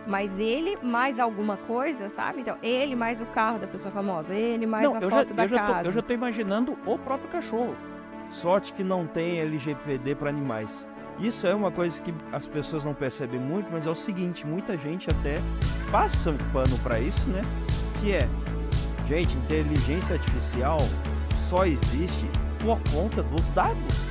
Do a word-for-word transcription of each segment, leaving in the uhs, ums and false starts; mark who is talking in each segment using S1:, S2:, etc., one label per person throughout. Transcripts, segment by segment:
S1: mas ele mais alguma coisa, sabe? Então, ele mais o carro da pessoa famosa, ele mais
S2: Não,
S1: a
S2: eu
S1: foto
S2: já,
S1: da
S2: eu já
S1: casa.
S2: Tô, eu já tô imaginando o próprio cachorro.
S3: Sorte que não tem L G P D para animais. Isso é uma coisa que as pessoas não percebem muito, mas é o seguinte, muita gente até passa um pano para isso, né? Que é, gente, inteligência artificial só existe por conta dos dados.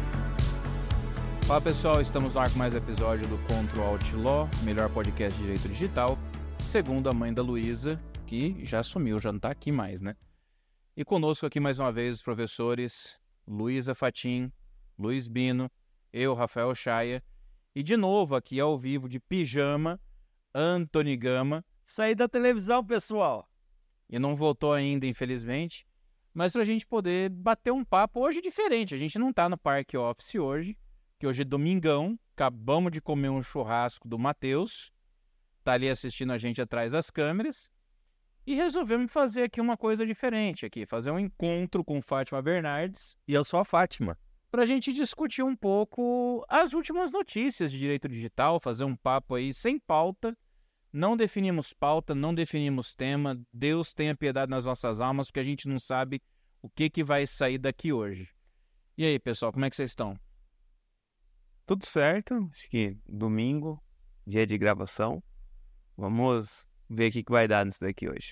S4: Fala pessoal, estamos no ar com mais um episódio do Contra o Outlaw, melhor podcast de direito digital, segundo a mãe da Luísa, que já sumiu, já não tá aqui mais, né? E conosco aqui mais uma vez os professores Luísa Fatim, Luiz Bino, eu, Rafael Chaia, e de novo aqui ao vivo de pijama, Antony Gama.
S3: Saí da televisão, pessoal.
S4: E não voltou ainda, infelizmente, mas pra gente poder bater um papo hoje diferente. A gente não tá no Parque Office hoje, que hoje é domingão, acabamos de comer um churrasco do Matheus, tá ali assistindo a gente atrás das câmeras, e resolvemos fazer aqui uma coisa diferente aqui, fazer um encontro com Fátima Bernardes.
S3: E eu sou a Fátima.
S4: Pra gente discutir um pouco as últimas notícias de direito digital, fazer um papo aí sem pauta. Não definimos pauta, não definimos tema. Deus tenha piedade nas nossas almas, porque a gente não sabe o que, que vai sair daqui hoje. E aí, pessoal, como é que vocês estão?
S5: Tudo certo, acho que domingo, dia de gravação. Vamos ver o que, que vai dar nisso daqui hoje.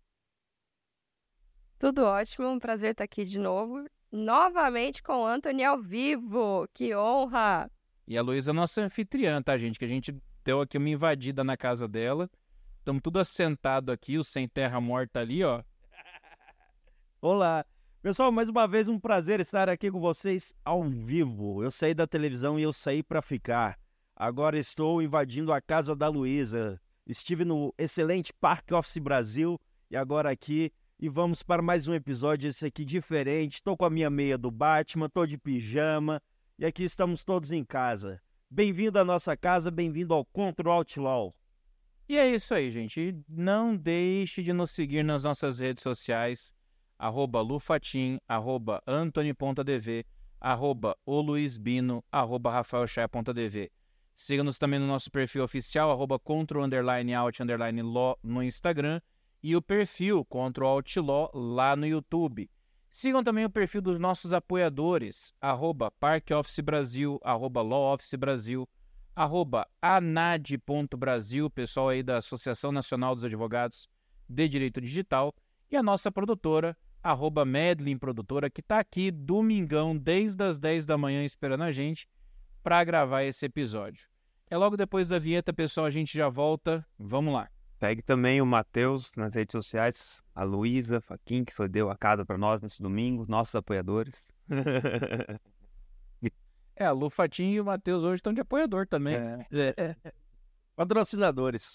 S1: Tudo ótimo, um prazer estar aqui de novo. Novamente com o Antony ao vivo, que honra!
S4: E a Luísa é nossa anfitriã, tá, gente? Que a gente deu aqui uma invadida na casa dela. Estamos tudo assentado aqui, o Sem Terra Morta ali, ó.
S3: Olá! Pessoal, mais uma vez um prazer estar aqui com vocês ao vivo. Eu saí da televisão e eu saí para ficar. Agora estou invadindo a casa da Luísa. Estive no excelente Parque Office Brasil e agora aqui... E vamos para mais um episódio, esse aqui diferente. Estou com a minha meia do Batman, estou de pijama. E aqui estamos todos em casa. Bem-vindo à nossa casa, bem-vindo ao Contra o Outlaw.
S4: E é isso aí, gente. Não deixe de nos seguir nas nossas redes sociais. Arroba Lufatim, arroba Antony.dv, arroba Oluizbino, arroba Rafaelchai.dv. Siga-nos também no nosso perfil oficial, arroba Contra o underline out underline law no Instagram. E o perfil Contra o Outlaw lá no YouTube. Sigam também o perfil dos nossos apoiadores, arroba Parque Office Brasil, arroba Law Office Brasil, arroba anad.brasil, pessoal aí da Associação Nacional dos Advogados de Direito Digital, e a nossa produtora, arroba Medlin Produtora, que está aqui domingão, desde as dez da manhã, esperando a gente para gravar esse episódio. É logo depois da vinheta, pessoal, a gente já volta. Vamos lá.
S5: Segue também o Matheus nas redes sociais, a Luísa Faquim, que só deu a casa para nós nesse domingo, nossos apoiadores.
S4: É, a Lu Fatim e o Matheus hoje estão de apoiador também.
S3: É, é, é. Patrocinadores.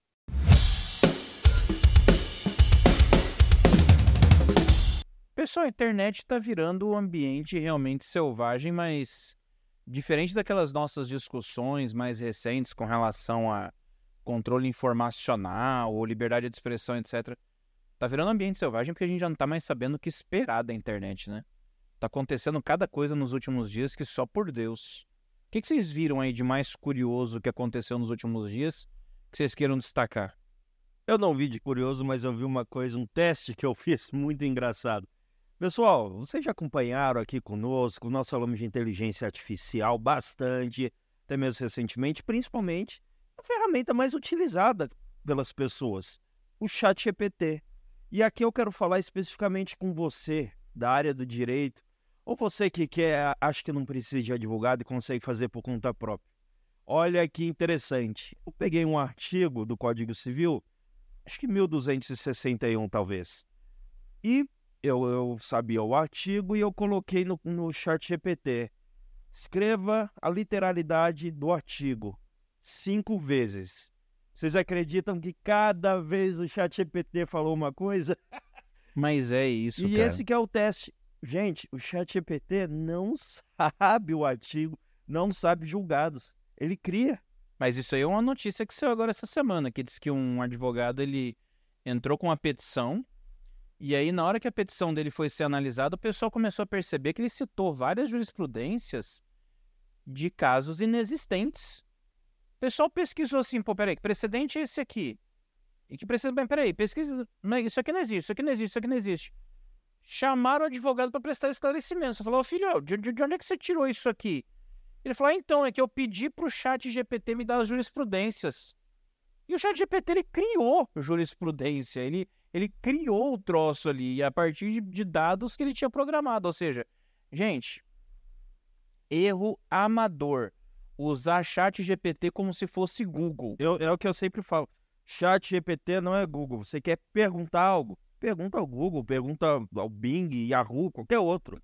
S4: Pessoal, a internet está virando um ambiente realmente selvagem, mas diferente daquelas nossas discussões mais recentes com relação a controle informacional ou liberdade de expressão, etcétera. Tá virando ambiente selvagem porque a gente já não tá mais sabendo o que esperar da internet, né? Tá acontecendo cada coisa nos últimos dias que só por Deus. O que, que vocês viram aí de mais curioso que aconteceu nos últimos dias que vocês queiram destacar?
S3: Eu não vi de curioso, mas eu vi uma coisa, um teste que eu fiz muito engraçado. Pessoal, vocês já acompanharam aqui conosco, nós falamos de inteligência artificial bastante, até mesmo recentemente, principalmente a ferramenta mais utilizada pelas pessoas, o ChatGPT. E aqui eu quero falar especificamente com você, da área do direito, ou você que quer, acha que não precisa de advogado e consegue fazer por conta própria. Olha que interessante, eu peguei um artigo do Código Civil, acho que mil duzentos e sessenta e um talvez, e eu, eu sabia o artigo e eu coloquei no, no ChatGPT. Escreva a literalidade do artigo. Cinco vezes. Vocês acreditam que cada vez o ChatGPT falou uma coisa?
S4: Mas é isso,
S3: e
S4: cara.
S3: E esse que é o teste. Gente, o ChatGPT não sabe o artigo, não sabe julgados. Ele cria.
S4: Mas isso aí é uma notícia que saiu agora essa semana, que diz que um advogado ele entrou com uma petição, e aí na hora que a petição dele foi ser analisada, o pessoal começou a perceber que ele citou várias jurisprudências de casos inexistentes. O pessoal pesquisou assim, pô, peraí, que precedente é esse aqui? E que precisa, bem, peraí, pesquisa, não, isso aqui não existe, isso aqui não existe, isso aqui não existe. Chamaram o advogado para prestar esclarecimento. Você falou, filho, de, de, de onde é que você tirou isso aqui? Ele falou, ah, então, é que eu pedi pro chat G P T me dar as jurisprudências. E o chat G P T, ele criou jurisprudência, ele, ele criou o troço ali, a partir de, de dados que ele tinha programado. Ou seja, gente, erro amador. Usar chat G P T como se fosse Google.
S3: Eu, é o que eu sempre falo. Chat G P T não é Google. Você quer perguntar algo? Pergunta ao Google, pergunta ao Bing, Yahoo, qualquer outro.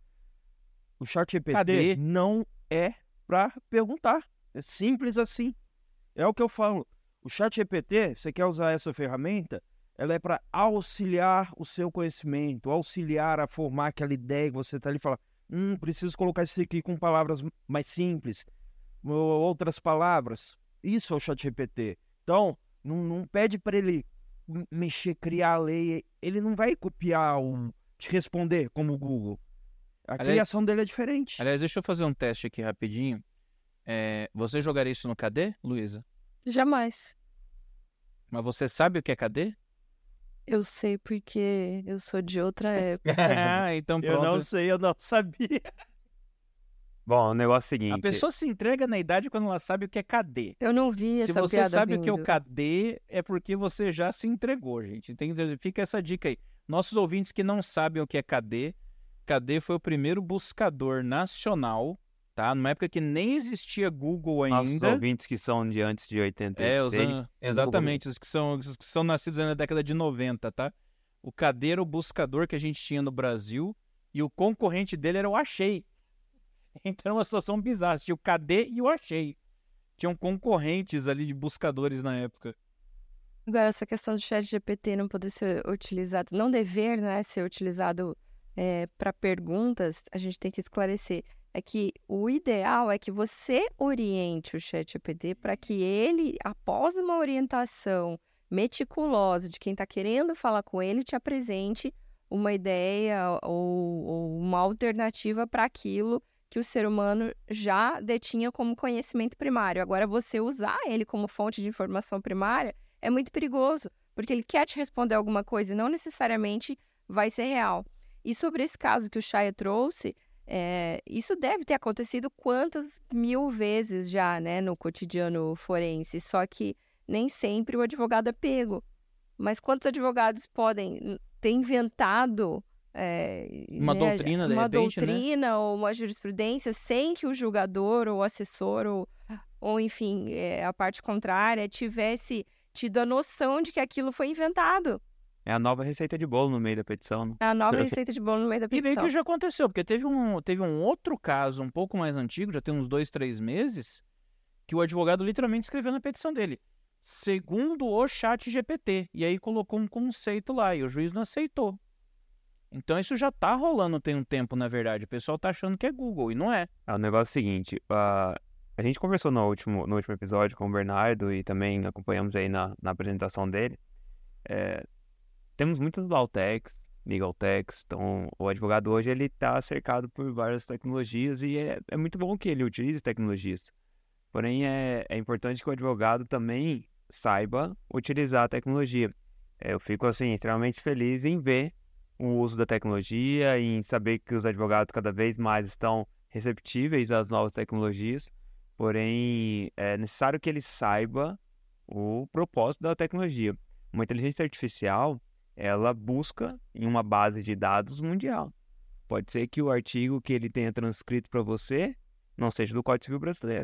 S3: O chat G P T
S4: Cadê?
S3: não é para perguntar. É simples assim. É o que eu falo. O chat G P T, você quer usar essa ferramenta, ela é para auxiliar o seu conhecimento, auxiliar a formar aquela ideia que você está ali e falar, hum, preciso colocar isso aqui com palavras mais simples, ou outras palavras. Isso é o chat G P T. Então, não, não pede para ele mexer, criar a lei. Ele não vai copiar ou te responder como o Google. A
S4: Aliás,
S3: criação dele é diferente.
S4: Aliás, deixa eu fazer um teste aqui rapidinho. É, você jogaria isso no K D, Luísa?
S1: Jamais.
S4: Mas você sabe o que é K D?
S1: Eu sei porque eu sou de outra época.
S4: Ah, então
S3: Eu
S4: pronto.
S3: não sei, eu não sabia.
S5: Bom, o negócio é o
S4: A
S5: seguinte.
S4: pessoa se entrega na idade quando ela sabe o que é K D.
S1: Eu não vi
S4: Se
S1: essa
S4: você
S1: piada
S4: sabe o que é o
S1: vindo.
S4: K D, é porque você já se entregou, gente. Tem, fica essa dica aí. Nossos ouvintes que não sabem o que é K D, K D foi o primeiro buscador nacional, tá? Numa época que nem existia Google
S5: Nossos
S4: ainda.
S5: ouvintes que são de antes de oitenta e
S4: É, os,
S5: seis.
S4: an- exatamente, os que, são, os que são nascidos aí na década de noventa, tá? O K D era o buscador que a gente tinha no Brasil e o concorrente dele era o Achei. Então era uma situação bizarra. Tinha o K D e o Achei. Tinham concorrentes ali de buscadores na época.
S1: Agora, essa questão do chat G P T não poder ser utilizado, não dever, né, ser utilizado para perguntas, a gente tem que esclarecer. É que o ideal é que você oriente o chat G P T para que ele, após uma orientação meticulosa de quem está querendo falar com ele, te apresente uma ideia ou, ou uma alternativa para aquilo que o ser humano já detinha como conhecimento primário. Agora, você usar ele como fonte de informação primária é muito perigoso, porque ele quer te responder alguma coisa e não necessariamente vai ser real. E sobre esse caso que o Chaya trouxe, é, isso deve ter acontecido quantas mil vezes já, né, no cotidiano forense, só que nem sempre o advogado é pego. Mas quantos advogados podem ter inventado é,
S4: Uma
S1: né,
S4: doutrina, de
S1: uma
S4: repente, né?
S1: doutrina ou uma jurisprudência sem que o julgador ou o assessor ou, ou enfim, é, a parte contrária tivesse tido a noção de que aquilo foi inventado.
S5: É a nova receita de bolo no meio da petição, né?
S1: É a nova receita de bolo no meio da
S4: E meio
S1: petição.
S4: que já aconteceu, porque teve um, teve um outro caso um pouco mais antigo, já tem uns dois, três meses, que o advogado literalmente escreveu na petição dele, segundo o chat G P T, e aí colocou um conceito lá, e o juiz não aceitou. Então isso já tá rolando tem um tempo, na verdade. O pessoal tá achando que é Google, e não é.
S5: É, o negócio é o seguinte, uh, a gente conversou no último, no último episódio com o Bernardo e também acompanhamos aí na, na apresentação dele. É, temos muitas Lautechs, Legal Techs, então o advogado hoje ele está cercado por várias tecnologias e é, é muito bom que ele utilize tecnologias. Porém, é, é importante que o advogado também saiba utilizar a tecnologia. É, eu fico assim extremamente feliz em ver o uso da tecnologia, em saber que os advogados cada vez mais estão receptíveis às novas tecnologias, porém é necessário que ele saiba o propósito da tecnologia. Uma inteligência artificial, ela busca em uma base de dados mundial. Pode ser que o artigo que ele tenha transcrito para você não seja do Código Civil Brasileiro.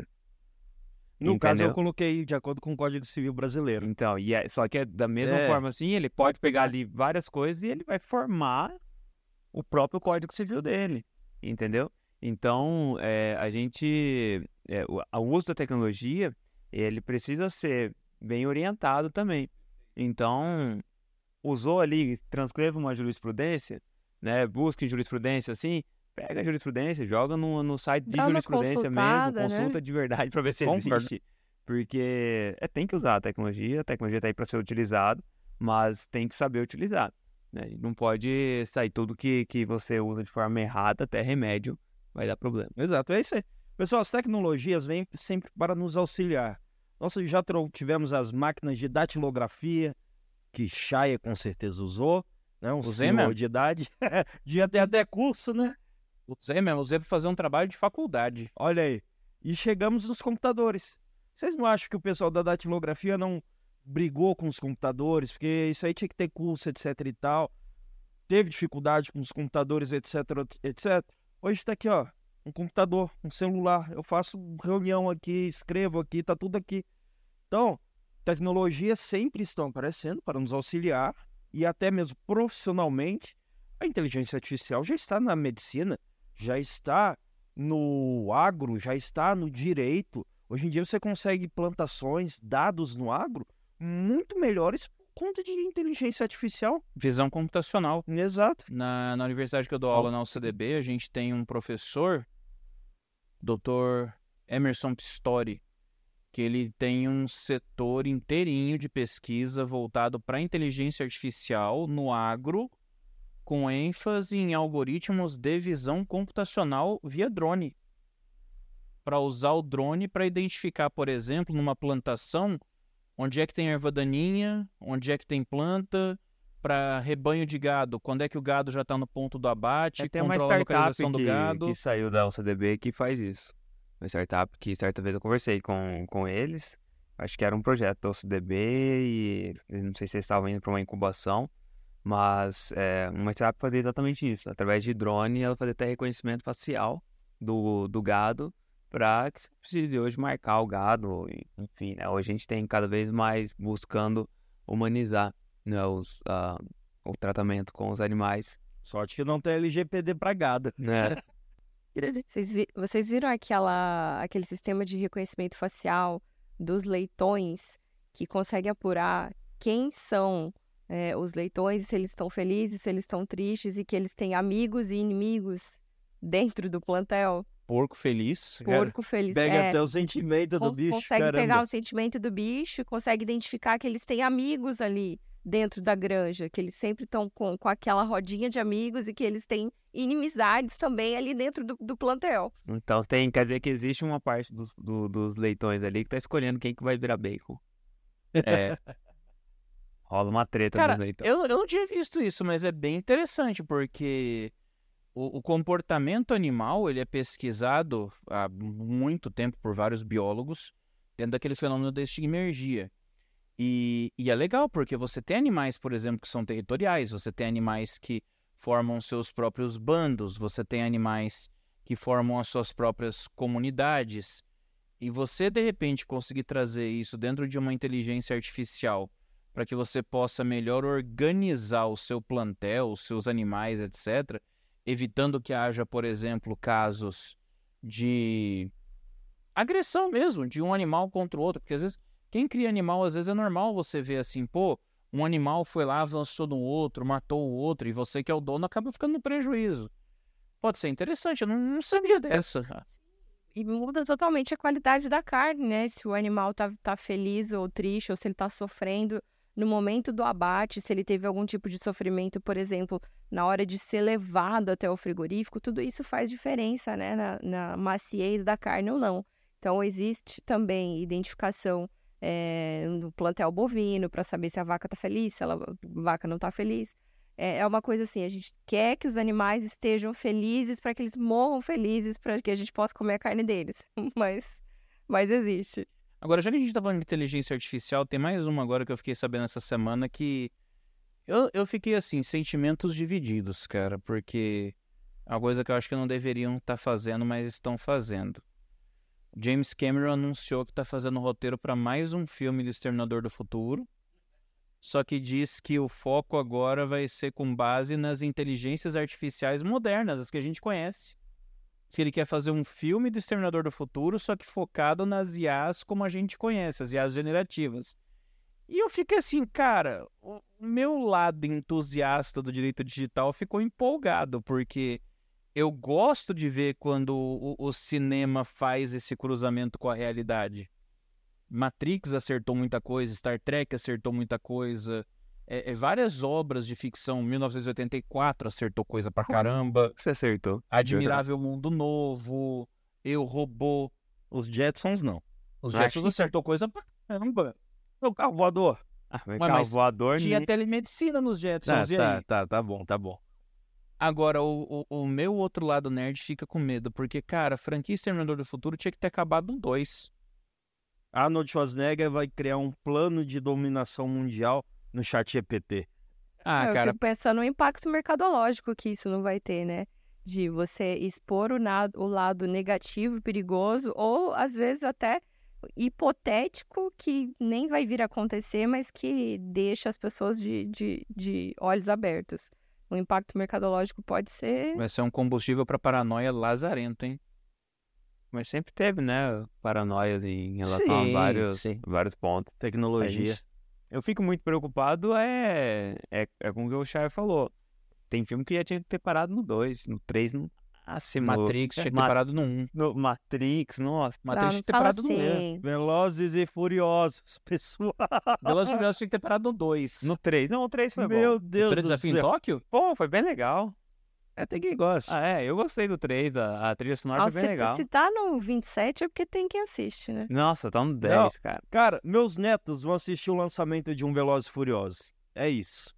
S3: No
S5: Entendeu?
S3: caso, eu coloquei de acordo com o Código Civil Brasileiro.
S5: Então, e é, só que é da mesma
S3: É.
S5: forma assim, ele pode pegar ali várias coisas e ele vai formar o próprio Código Civil dele, entendeu? Então, é, a gente, é, o, o uso da tecnologia, ele precisa ser bem orientado também. Então, usou ali, transcreva uma jurisprudência, né? Busque jurisprudência assim, pega a jurisprudência, joga no, no site de
S1: Dá uma
S5: jurisprudência mesmo,
S1: consultada, né?
S5: consulta de verdade para ver se
S4: Concordo.
S5: existe. Porque é, tem que usar a tecnologia, a tecnologia está aí para ser utilizada, mas tem que saber utilizar, né? Não pode sair tudo que, que você usa de forma errada, até remédio, vai dar problema.
S3: Exato, é isso aí. Pessoal, as tecnologias vêm sempre para nos auxiliar. Nós já tivemos as máquinas de datilografia, que Shaya com certeza usou, né? Um
S4: Usei
S3: senhor
S4: mesmo.
S3: de idade. Devia ter até curso, né?
S4: Usei mesmo, usei para fazer um trabalho de faculdade.
S3: Olha aí. E chegamos nos computadores. Vocês não acham que o pessoal da datilografia não brigou com os computadores? Porque isso aí tinha que ter curso, etc e tal. Teve dificuldade com os computadores, etc, etcétera. Hoje está aqui, ó, um computador, um celular. Eu faço reunião aqui, escrevo aqui, tá tudo aqui. Então, tecnologias sempre estão aparecendo para nos auxiliar e até mesmo profissionalmente. A inteligência artificial já está na medicina, já está no agro, já está no direito. Hoje em dia você consegue plantações, dados no agro muito melhores por conta de inteligência artificial.
S4: Visão computacional.
S3: Exato.
S4: Na, na universidade que eu dou aula na U C D B, a gente tem um professor, doutor Emerson Pistori, que ele tem um setor inteirinho de pesquisa voltado para a inteligência artificial no agro, com ênfase em algoritmos de visão computacional via drone. Para usar o drone para identificar, por exemplo, numa plantação, onde é que tem erva daninha, onde é que tem planta, para rebanho de gado, quando é que o gado já está no ponto do abate,
S5: É, tem uma
S4: controla a
S5: startup
S4: localização do
S5: que,
S4: gado.
S5: que saiu da U C D B que faz isso. Uma startup que certa vez eu conversei com, com eles. Acho que era um projeto da U C D B e eu não sei se eles estavam indo para uma incubação, mas é, uma startup fazia exatamente isso. Através de drone, ela fazia até reconhecimento facial do, do gado para que você precise hoje marcar o gado. Enfim, né? Hoje a gente tem cada vez mais buscando humanizar, né, os, uh, o tratamento com os animais.
S3: Sorte que não tem L G P D para gado.
S5: Né?
S1: Vocês, vi- vocês viram aquela, aquele sistema de reconhecimento facial dos leitões que consegue apurar quem são é, os leitões, se eles estão felizes, se eles estão tristes e que eles têm amigos e inimigos dentro do plantel?
S4: Porco feliz.
S1: Porco feliz.
S3: Pega
S1: é,
S3: até o sentimento do
S1: cons-
S3: bicho,
S1: consegue
S3: caramba.
S1: pegar o sentimento do bicho, consegue identificar que eles têm amigos ali dentro da granja, que eles sempre estão com, com aquela rodinha de amigos e que eles têm inimizades também ali dentro do, do plantel.
S5: Então tem, quer dizer que existe uma parte dos, do- dos leitões ali que tá escolhendo quem que vai virar bacon.
S4: É.
S5: Rola uma treta
S4: Cara,
S5: dos leitões.
S4: eu, eu não tinha visto isso, mas é bem interessante, porque o, o comportamento animal ele é pesquisado há muito tempo por vários biólogos dentro daquele fenômeno da estigmergia. E, e é legal, porque você tem animais, por exemplo, que são territoriais, você tem animais que formam seus próprios bandos, você tem animais que formam as suas próprias comunidades. E você, de repente, conseguir trazer isso dentro de uma inteligência artificial para que você possa melhor organizar o seu plantel, os seus animais, etcétera, evitando que haja, por exemplo, casos de agressão mesmo, de um animal contra o outro, porque às vezes quem cria animal, às vezes é normal você ver assim, pô, um animal foi lá, avançou no outro, matou o outro, e você que é o dono acaba ficando no prejuízo. Pode ser interessante, eu não, não sabia dessa.
S1: E muda totalmente a qualidade da carne, né? Se o animal tá, tá feliz ou triste, ou se ele tá sofrendo no momento do abate, se ele teve algum tipo de sofrimento, por exemplo, na hora de ser levado até o frigorífico, tudo isso faz diferença, né? Na, na maciez da carne ou não. Então, existe também identificação é, no plantel bovino para saber se a vaca tá feliz, se ela, a vaca não tá feliz. É, é uma coisa assim, a gente quer que os animais estejam felizes para que eles morram felizes, para que a gente possa comer a carne deles. Mas, mas existe.
S4: Agora, já que a gente tá falando de inteligência artificial, tem mais uma agora que eu fiquei sabendo essa semana que eu, eu fiquei assim, sentimentos divididos, cara, porque é uma coisa que eu acho que não deveriam estar fazendo, mas estão fazendo. James Cameron anunciou que está fazendo roteiro para mais um filme do Exterminador do Futuro, só que diz que o foco agora vai ser com base nas inteligências artificiais modernas, as que a gente conhece. Se ele quer fazer um filme do Exterminador do Futuro, só que focado nas I As como a gente conhece, as I As generativas. E eu fiquei assim, cara, o meu lado entusiasta do direito digital ficou empolgado, porque eu gosto de ver quando o, o cinema faz esse cruzamento com a realidade. Matrix acertou muita coisa, Star Trek acertou muita coisa, é, é, várias obras de ficção, mil novecentos e oitenta e quatro acertou coisa pra caramba,
S5: Você acertou.
S4: Admirável Mundo Novo, Eu, Robô.
S3: Os Jetsons não.
S4: Os
S5: Acho
S4: Jetsons
S5: que-
S4: acertou coisa pra caramba.
S3: O carro voador.
S5: Ah, mas
S4: Ué,
S5: carro
S4: mas
S5: voador,
S4: Tinha
S5: né?
S4: telemedicina nos
S3: Tá,
S4: Jetsons, e aí?
S3: tá, tá, tá bom, tá bom.
S4: Agora, o, o, o meu outro lado nerd fica com medo, porque, cara, a franquia Exterminador do Futuro tinha que ter acabado no dois.
S3: Arnold Schwarzenegger vai criar um plano de dominação mundial no chat G P T.
S4: Ah,
S1: eu
S4: cara,
S1: fico pensando no impacto mercadológico que isso não vai ter, né? De você expor o, na- o lado negativo, perigoso, ou às vezes até hipotético, que nem vai vir a acontecer, mas que deixa as pessoas de, de, de olhos abertos. O impacto mercadológico pode ser.
S4: vai ser um combustível pra paranoia lazarento, hein?
S5: Mas sempre teve, né? Paranoia em relação
S3: Sim,
S5: a vários,
S3: sim.
S5: vários pontos. A
S3: Tecnologia.
S5: gente- Eu fico muito preocupado, é, é, é com o que o Chay falou. Tem filme que já tinha que ter parado no dois, no três, no máximo.
S4: Matrix tinha que ter
S5: Ma-
S4: parado no um.
S5: no Matrix, nossa.
S1: Não,
S4: Matrix
S1: não
S4: tinha que ter
S1: fala
S4: parado no um.
S1: assim.
S3: Velozes e Furiosos, pessoal.
S4: Velozes e Furiosos tinha que ter parado no dois.
S5: No três. Não, o três foi
S3: Meu
S5: bom.
S3: Deus
S4: Três
S3: do
S4: Desafio em
S3: céu.
S4: Tóquio?
S5: Pô, foi bem legal.
S3: É, tem quem gosta.
S5: Ah, é, eu gostei do três, a, a trilha sonora
S1: Ah,
S5: foi bem
S1: se,
S5: legal.
S1: se tá no vinte e sete é porque tem quem assiste, né?
S5: Nossa, tá no dez,
S3: Não.
S5: cara.
S3: Cara, meus netos vão assistir o lançamento de um Velozes e Furiosos. É isso.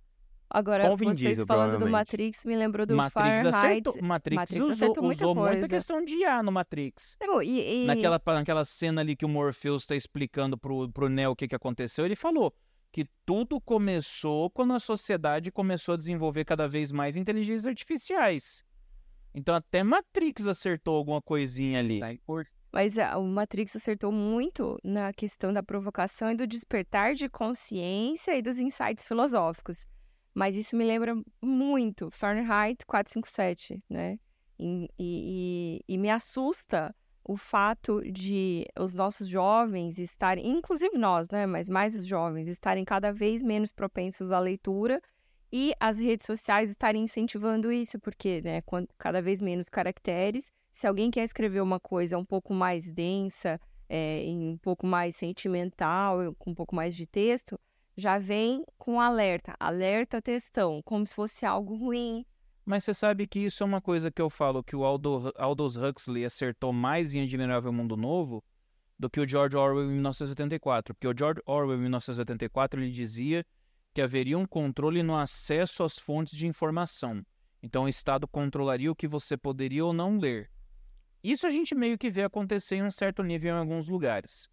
S1: Agora,
S5: Com o Vin
S1: vocês
S5: Diesel,
S1: falando do
S5: provavelmente.
S1: Matrix me lembrou do
S4: Matrix
S1: Fahrenheit.
S4: acertou, Matrix,
S1: Matrix
S4: usou,
S1: acertou muita
S4: usou muita
S1: coisa.
S4: questão de I A no Matrix.
S1: Não, e, e-
S4: Naquela, naquela cena ali que o Morpheus está explicando pro, pro Neo o que, que aconteceu, ele falou que tudo começou quando a sociedade começou a desenvolver cada vez mais inteligências artificiais. Então até Matrix acertou alguma coisinha ali.
S1: Mas ah, o Matrix acertou muito na questão da provocação e do despertar de consciência e dos insights filosóficos. Mas isso me lembra muito Fahrenheit quatrocentos e cinquenta e sete, né? E, e- e- e me assusta o fato de os nossos jovens estarem, inclusive nós, né? Mas mais os jovens, estarem cada vez menos propensos à leitura e as redes sociais estarem incentivando isso, porque, né, quan- cada vez menos caracteres. Se alguém quer escrever uma coisa um pouco mais densa, é, em um pouco mais sentimental, com um pouco mais de texto, já vem com alerta, alerta textão, como se fosse algo ruim.
S4: Mas você sabe que isso é uma coisa que eu falo, que o Aldo, Aldous Huxley acertou mais em Admirável Mundo Novo do que o George Orwell em mil novecentos e oitenta e quatro. Porque o George Orwell em mil novecentos e oitenta e quatro ele dizia que haveria um controle no acesso às fontes de informação. Então o Estado controlaria o que você poderia ou não ler. Isso a gente meio que vê acontecer em um certo nível em alguns lugares.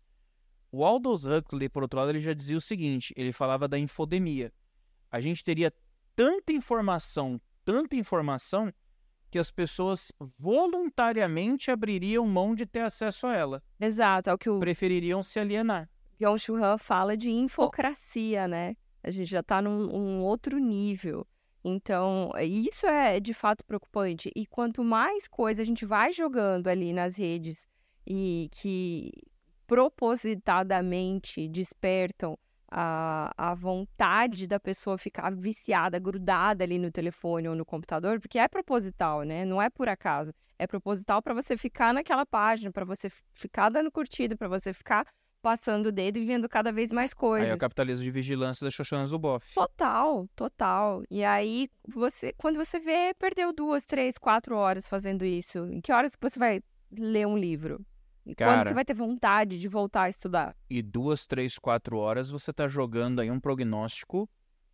S4: O Aldous Huxley, por outro lado, ele já dizia o seguinte, ele falava da infodemia. A gente teria tanta informação, tanta informação, que as pessoas voluntariamente abririam mão de ter acesso a ela.
S1: Exato, é o que o
S4: Prefeririam se alienar.
S1: Byung-Chul Han fala de infocracia, né? A gente já está num um outro nível. Então, isso é de fato preocupante. E quanto mais coisa a gente vai jogando ali nas redes e que propositadamente despertam a, a vontade da pessoa ficar viciada, grudada ali no telefone ou no computador, porque é proposital, né? Não é por acaso. É proposital para você ficar naquela página, para você ficar dando curtida, para você ficar passando o dedo e vendo cada vez mais coisas.
S4: Aí é o capitalismo de vigilância da Shoshana Zuboff.
S1: Total, total. E aí, você, quando você vê, perdeu duas, três, quatro horas fazendo isso. Em que horas que você vai ler um livro? E quando
S4: Cara.
S1: você vai ter vontade de voltar a estudar?
S4: E duas, três, quatro horas você tá jogando aí um prognóstico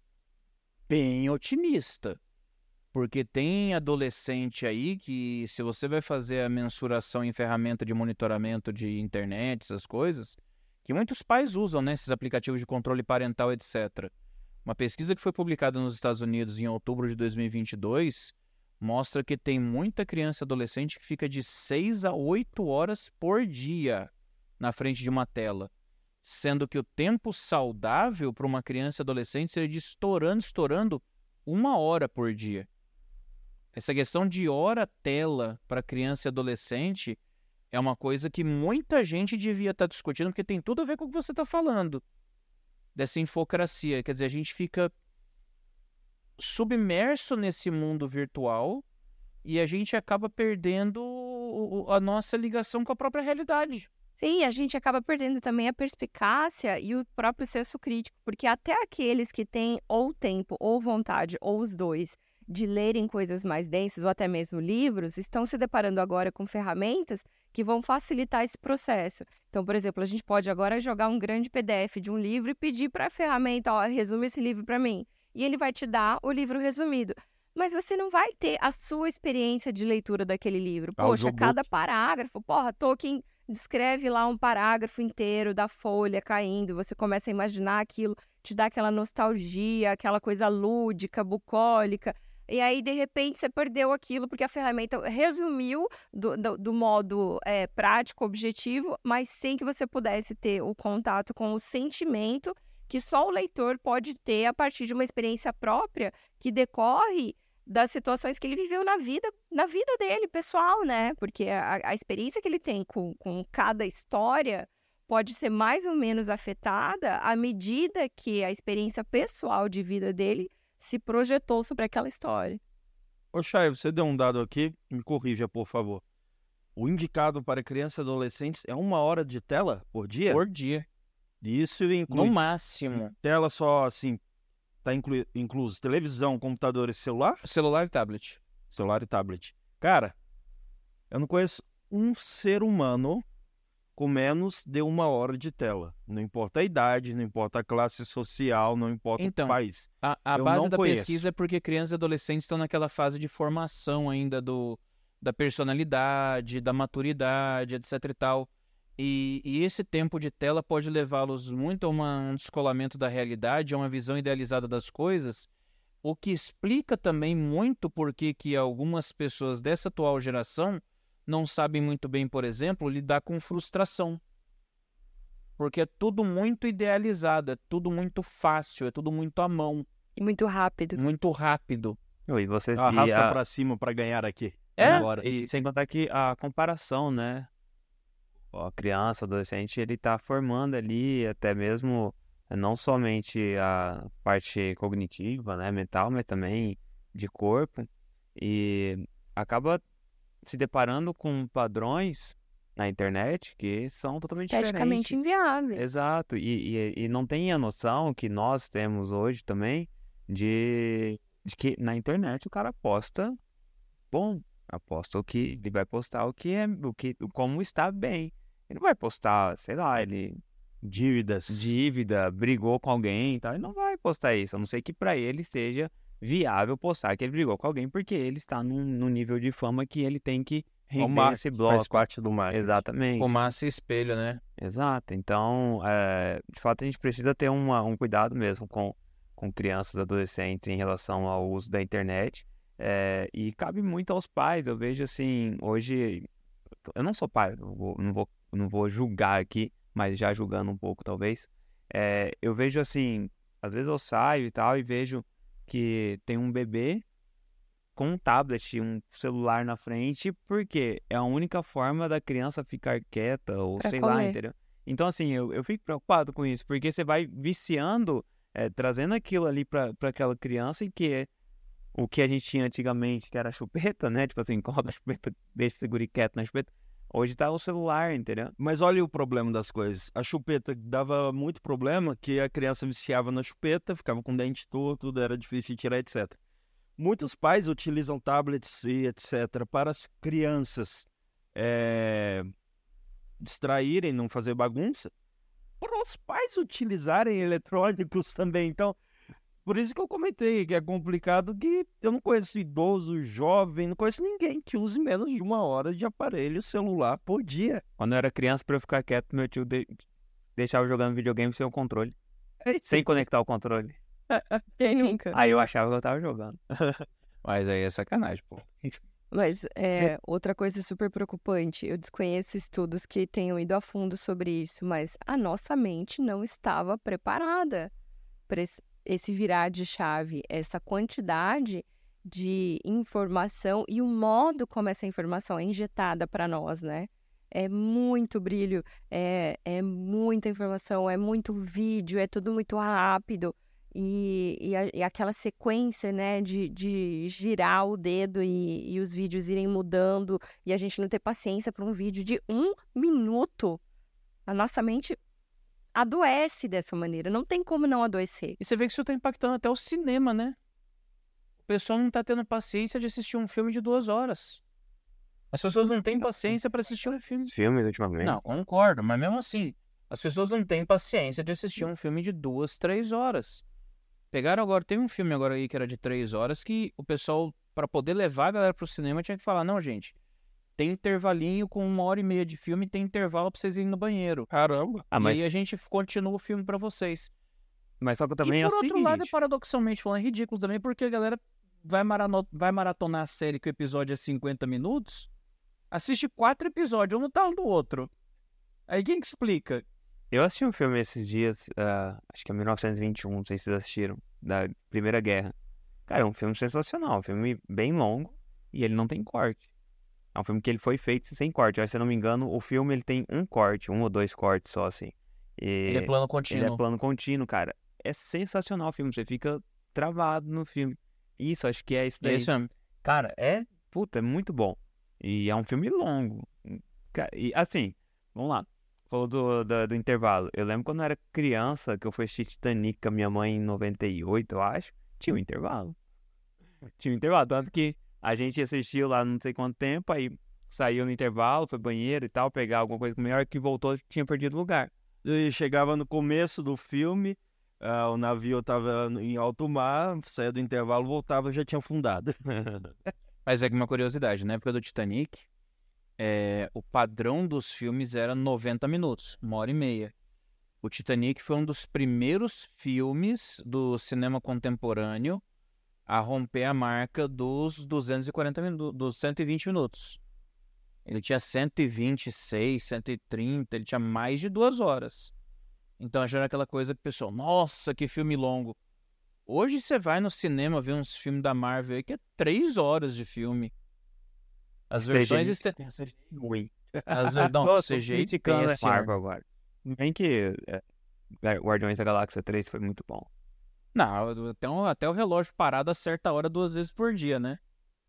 S4: bem otimista. Porque tem adolescente aí que, se você vai fazer a mensuração em ferramenta de monitoramento de internet, essas coisas, que muitos pais usam, né, esses aplicativos de controle parental, etcétera. Uma pesquisa que foi publicada nos Estados Unidos em outubro de dois mil e vinte e dois mostra que tem muita criança e adolescente que fica de seis a oito horas por dia na frente de uma tela, sendo que o tempo saudável para uma criança e adolescente seria de estourando, estourando uma hora por dia. Essa questão de hora-tela para criança e adolescente é uma coisa que muita gente devia estar discutindo, porque tem tudo a ver com o que você está falando, dessa infocracia. Quer dizer, a gente fica submerso nesse mundo virtual e a gente acaba perdendo a nossa ligação com a própria realidade.
S1: Sim, a gente acaba perdendo também a perspicácia e o próprio senso crítico, porque até aqueles que têm ou tempo, ou vontade, ou os dois, de lerem coisas mais densas ou até mesmo livros, estão se deparando agora com ferramentas que vão facilitar esse processo. Então, por exemplo, a gente pode agora jogar um grande P D F de um livro e pedir para a ferramenta, ó, resume esse livro para mim. E ele vai te dar o livro resumido. Mas você não vai ter a sua experiência de leitura daquele livro. Poxa, cada parágrafo, porra, Tolkien descreve lá um parágrafo inteiro da folha caindo, você começa a imaginar aquilo, te dá aquela nostalgia, aquela coisa lúdica, bucólica, e aí, de repente, você perdeu aquilo porque a ferramenta resumiu do, do, do modo é, prático, objetivo, mas sem que você pudesse ter o contato com o sentimento que só o leitor pode ter a partir de uma experiência própria que decorre das situações que ele viveu na vida, na vida dele, pessoal, né? Porque a, a experiência que ele tem com, com cada história pode ser mais ou menos afetada à medida que a experiência pessoal de vida dele se projetou sobre aquela história.
S3: Ô, Chay, você deu um dado aqui, me corrija, por favor. O indicado para crianças e adolescentes é uma hora de tela por dia?
S4: Por dia.
S3: Isso inclui...
S4: No máximo.
S3: Tela só, assim, tá inclu... incluso televisão, computador e celular?
S4: Celular e tablet.
S3: Celular e tablet. Cara, eu não conheço um ser humano com menos de uma hora de tela. Não importa a idade, não importa a classe social, não importa
S4: então,
S3: o país.
S4: A, a
S3: eu
S4: base da
S3: conheço.
S4: pesquisa é porque crianças e adolescentes estão naquela fase de formação ainda do, da personalidade, da maturidade, etc e tal. E, e esse tempo de tela pode levá-los muito a uma, um descolamento da realidade, a uma visão idealizada das coisas, o que explica também muito por que que algumas pessoas dessa atual geração não sabem muito bem, por exemplo, lidar com frustração. Porque é tudo muito idealizado, é tudo muito fácil, é tudo muito à mão.
S1: E muito rápido.
S4: Muito rápido.
S5: E você
S3: Arrasta
S5: e a...
S3: pra cima pra ganhar aqui.
S4: É?
S3: Agora.
S5: E sem contar que a comparação, né? A criança, adolescente, ele tá formando ali até mesmo não somente a parte cognitiva, né, mental, mas também de corpo. E acaba se deparando com padrões na internet que são totalmente
S1: esteticamente
S5: diferentes.
S1: inviáveis.
S5: Exato. E, e, e não tem a noção que nós temos hoje também de, de que na internet o cara posta bom. Aposta o que ele vai postar o que é o que como está bem. Ele não vai postar, sei lá, ele
S3: dívidas,
S5: dívida, brigou com alguém e tal. Ele não vai postar isso, a não ser que para ele seja viável postar que ele brigou com alguém, porque ele está num, num nível de fama que ele tem que render esse bloco.
S3: Faz parte do marketing.
S5: Exatamente.
S4: Fumaça e espelho, né?
S5: Exato. Então, é, de fato, a gente precisa ter uma, um cuidado mesmo com, com crianças e adolescentes em relação ao uso da internet. É, e cabe muito aos pais. Eu vejo assim, hoje, eu não sou pai, não vou, não vou, não vou julgar aqui, mas já julgando um pouco talvez, é, eu vejo assim, às vezes eu saio e tal e vejo que tem um bebê com um tablet, um celular na frente, porque é a única forma da criança ficar quieta ou
S1: pra
S5: sei
S1: comer.
S5: lá, entendeu? Então assim, eu, eu fico preocupado com isso, porque você vai viciando, é, trazendo aquilo ali pra, pra aquela criança e que é o que a gente tinha antigamente, que era a chupeta, né? Tipo assim, coloca a chupeta, deixa o seguro quieto na chupeta. Hoje tá o celular, entendeu?
S3: Mas olha o problema das coisas. A chupeta dava muito problema, que a criança viciava na chupeta, ficava com o dente torto, tudo era difícil de tirar, etcétera. Muitos pais utilizam tablets e etcétera para as crianças é, distraírem, não fazer bagunça, para os pais utilizarem eletrônicos também. Então, por isso que eu comentei que é complicado, que eu não conheço idoso, jovem, não conheço ninguém que use menos de uma hora de aparelho celular por dia.
S5: Quando eu era criança, pra eu ficar quieto, meu tio de... deixava jogando videogame sem o controle.
S3: É
S5: Sem conectar o controle.
S1: Quem nunca?
S5: Aí eu achava que eu tava jogando.
S4: Mas aí é sacanagem, pô.
S1: Mas é, outra coisa super preocupante, eu desconheço estudos que tenham ido a fundo sobre isso, mas a nossa mente não estava preparada para esse, esse virar de chave, essa quantidade de informação e o modo como essa informação é injetada para nós, né? É muito brilho, é, é muita informação, é muito vídeo, é tudo muito rápido. E, e, a, e aquela sequência, né, de, de girar o dedo e, e os vídeos irem mudando e a gente não ter paciência para um vídeo de um minuto, a nossa mente adoece dessa maneira. Não tem como não adoecer.
S4: E você vê que isso tá impactando até o cinema, né? pessoal não tá tendo paciência de assistir um filme de duas horas. As pessoas não têm paciência para assistir um filme.
S5: Filmes, ultimamente.
S4: Não, concordo, mas mesmo assim, as pessoas não têm paciência de assistir um filme de duas, três horas. Pegaram agora, teve um filme agora aí que era de três horas que o pessoal, para poder levar a galera pro cinema, tinha que falar, não, gente, tem intervalinho com uma hora e meia de filme, tem intervalo pra vocês irem no banheiro.
S3: Caramba.
S5: Ah, mas,
S4: E aí a gente continua o filme pra vocês.
S5: mas só que eu também
S4: e
S5: é
S4: por
S5: o
S4: outro lado, é
S5: seguinte.
S4: paradoxalmente falando, é ridículo também, porque a galera vai, marano... vai maratonar a série que o episódio é cinquenta minutos, assiste quatro episódios, um no tal do outro. Aí quem que explica?
S5: Eu assisti um filme esses dias, ah, acho que é mil novecentos e vinte e um, não sei se vocês assistiram, da Primeira Guerra. Cara, é um filme sensacional, um filme bem longo e ele não tem corte. É um filme que ele foi feito sem corte. Se eu não me engano, o filme ele tem um corte, um ou dois cortes só, assim. E
S4: Ele é plano contínuo.
S5: Ele é plano contínuo, cara. É sensacional o filme, você fica travado no filme. Isso, acho que é isso daí.
S4: É isso mesmo.
S5: Cara, é, puta, é muito bom. E é um filme longo. Ca- E assim, vamos lá. Falou do, do, do intervalo. Eu lembro quando eu era criança, que eu fui assistir Titanic com a minha mãe em noventa e oito, eu acho. Tinha um intervalo. Tinha um intervalo. Tanto que a gente assistiu lá não sei quanto tempo, aí saiu no intervalo, foi banheiro e tal, pegar alguma coisa melhor, que voltou, tinha perdido lugar.
S3: E chegava no começo do filme, ah, o navio estava em alto mar, saía do intervalo, voltava, já tinha afundado.
S4: Mas é que uma curiosidade, na época do Titanic, é, o padrão dos filmes era noventa minutos, uma hora e meia. O Titanic foi um dos primeiros filmes do cinema contemporâneo a romper a marca dos duzentos e quarenta minutos, dos cento e vinte minutos. Ele tinha cento e vinte e seis, cento e trinta, ele tinha mais de duas horas. Então já era aquela coisa que o pessoal, nossa, que filme longo. Hoje você vai no cinema ver uns filmes da Marvel aí que é três horas de filme. As versões... este-
S5: ruim.
S4: As... ver- Não,
S5: Tô
S4: C G I
S5: criticando a
S4: péssimo.
S5: Marvel agora. Bem que é, Guardiões da Galáxia três foi muito bom.
S4: Não, até, um- até o relógio parado acerta a hora duas vezes por dia, né?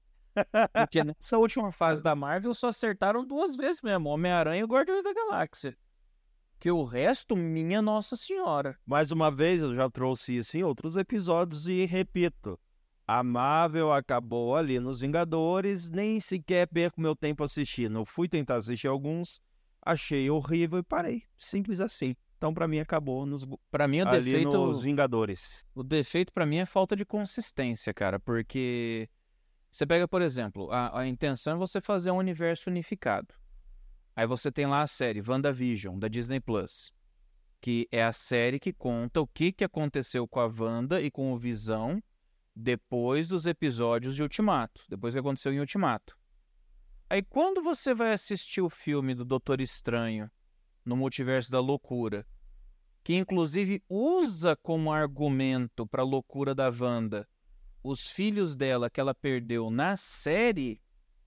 S4: Porque nessa última fase da Marvel só acertaram duas vezes mesmo, Homem-Aranha e o Guardiões da Galáxia. Que o resto, minha Nossa Senhora.
S3: Mais uma vez, eu já trouxe isso em outros episódios e repito. A Marvel acabou ali nos Vingadores, nem sequer perco meu tempo assistindo. Eu fui tentar assistir alguns, achei horrível e parei. Simples assim. Então, pra mim, acabou nos,
S4: Pra mim, o
S3: ali
S4: defeito,
S3: nos Vingadores.
S4: o defeito pra mim é falta de consistência, cara. Porque você pega, por exemplo, a, a intenção é você fazer um universo unificado. Aí você tem lá a série WandaVision, da Disney Plus, que é a série que conta o que, que aconteceu com a Wanda e com o Visão depois dos episódios de Ultimato, depois que aconteceu em Ultimato. Aí quando você vai assistir o filme do Doutor Estranho no Multiverso da Loucura, que inclusive usa como argumento para a loucura da Wanda os filhos dela que ela perdeu na série,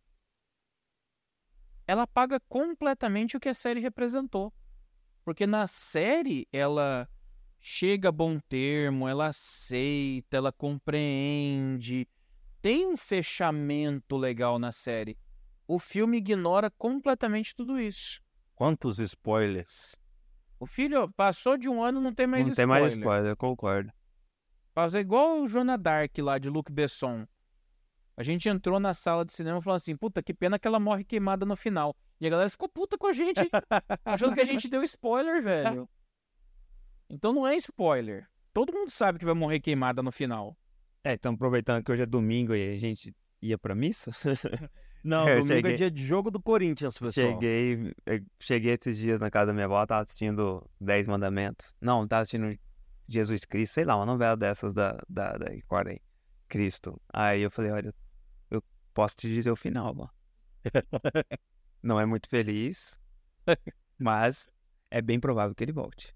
S4: ela apaga completamente o que a série representou. Porque na série ela chega a bom termo, ela aceita, ela compreende, tem um fechamento legal na série. O filme ignora completamente tudo isso.
S3: Quantos spoilers.
S4: O filho passou de um ano, não tem mais
S5: não
S4: spoiler.
S5: tem mais spoiler, eu concordo.
S4: Passou igual o Joana Dark lá, de Luc Besson. A gente entrou na sala de cinema e falou assim, puta, que pena que ela morre queimada no final. E a galera ficou puta com a gente, achando que a gente deu spoiler, velho. Então não é spoiler. Todo mundo sabe que vai morrer queimada no final.
S5: É, estamos aproveitando que hoje é domingo e a gente ia pra missa.
S3: Não,
S5: Eu
S3: domingo
S5: cheguei-
S3: é dia de jogo do Corinthians, pessoal.
S5: Cheguei, eu cheguei esses dias na casa da minha avó, tava assistindo Dez Mandamentos. Não, tava assistindo Jesus Cristo, sei lá, uma novela dessas da, da, da Record aí. Cristo. Aí eu falei, olha, eu posso te dizer o final, mano. Não é muito feliz, mas é bem provável que ele volte.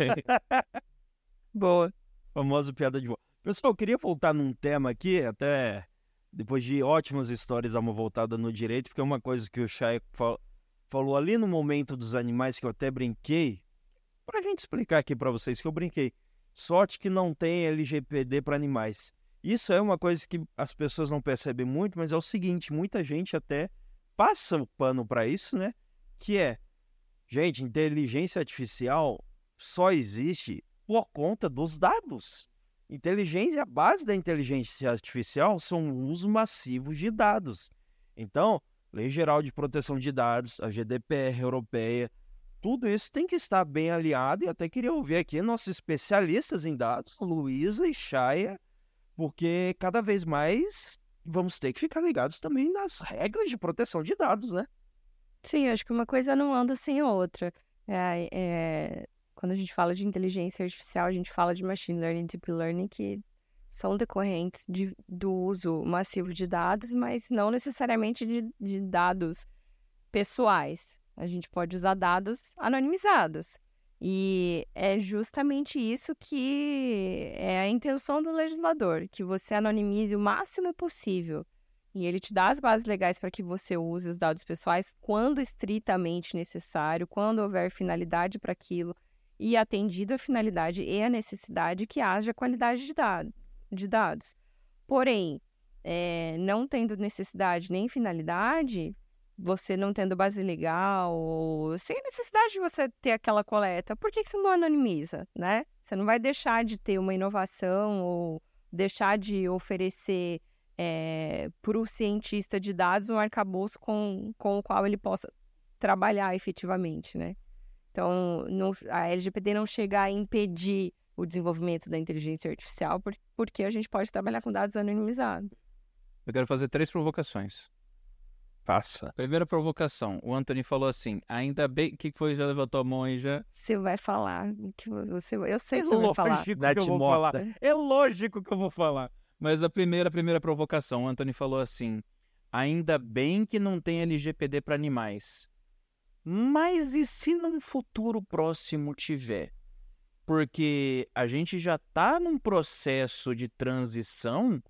S3: Boa. Famosa piada de vó. Pessoal, eu queria voltar num tema aqui, até depois de ótimas histórias, dar uma voltada no direito, porque é uma coisa que o Chay fal- falou ali no momento dos animais, que eu até brinquei, pra gente explicar aqui pra vocês que eu brinquei. Sorte que não tem L G P D para animais. Isso é uma coisa que as pessoas não percebem muito, mas é o seguinte, muita gente até passa o pano pra isso, né? Que é, gente, inteligência artificial só existe por conta dos dados. Inteligência, a base da inteligência artificial são o uso massivo de dados. Então, Lei Geral de Proteção de Dados, a G D P R europeia, tudo isso tem que estar bem alinhado, e até queria ouvir aqui nossos especialistas em dados, Luísa e Chaya, porque cada vez mais vamos ter que ficar ligados também nas regras de proteção de dados, né?
S1: Sim, acho que uma coisa não anda sem a outra. É, é, quando a gente fala de inteligência artificial, a gente fala de machine learning e deep learning, que são decorrentes de, do uso massivo de dados, mas não necessariamente de, de dados pessoais. A gente pode usar dados anonimizados. E é justamente isso que é a intenção do legislador, que você anonimize o máximo possível. E ele te dá as bases legais para que você use os dados pessoais quando estritamente necessário, quando houver finalidade para aquilo, e atendido a finalidade e a necessidade, que haja qualidade de, dado, de dados. Porém, é, não tendo necessidade nem finalidade, você não tendo base legal, ou sem necessidade de você ter aquela coleta, por que que você não anonimiza, né? Você não vai deixar de ter uma inovação ou deixar de oferecer é, para o cientista de dados um arcabouço com, com o qual ele possa trabalhar efetivamente, né? Então, não, a L G P D não chega a impedir o desenvolvimento da inteligência artificial, por, porque a gente pode trabalhar com dados anonimizados.
S4: Eu quero fazer três provocações.
S3: Faça.
S4: Primeira provocação, o Anthony falou assim, ainda bem... O que foi? Já levantou a mão aí já?
S1: Você vai falar. Que você, eu sei
S4: É
S1: que você vai falar.
S4: lógico que eu vou falar. É lógico que eu vou falar. Mas a primeira, a primeira provocação, o Anthony falou assim, ainda bem que não tem L G P D para animais. Mas e se num futuro próximo tiver? Porque a gente já está num processo de transição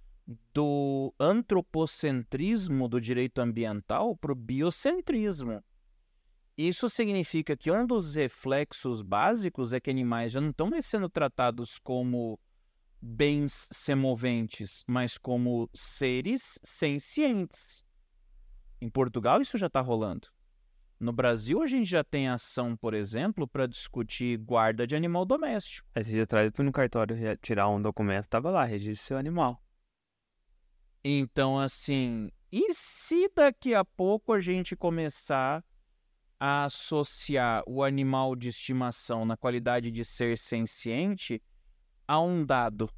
S4: do antropocentrismo do direito ambiental para o biocentrismo. Isso significa que um dos reflexos básicos é que animais já não estão mais sendo tratados como bens semoventes, mas como seres sencientes. Em Portugal isso já está rolando. No Brasil a gente já tem ação, por exemplo, para discutir guarda de animal doméstico.
S5: Esse dia atrás eu fui no cartório tirar um documento, estava lá, registro seu animal.
S4: Então, assim, e se daqui a pouco a gente começar a associar o animal de estimação na qualidade de ser senciente a um dado?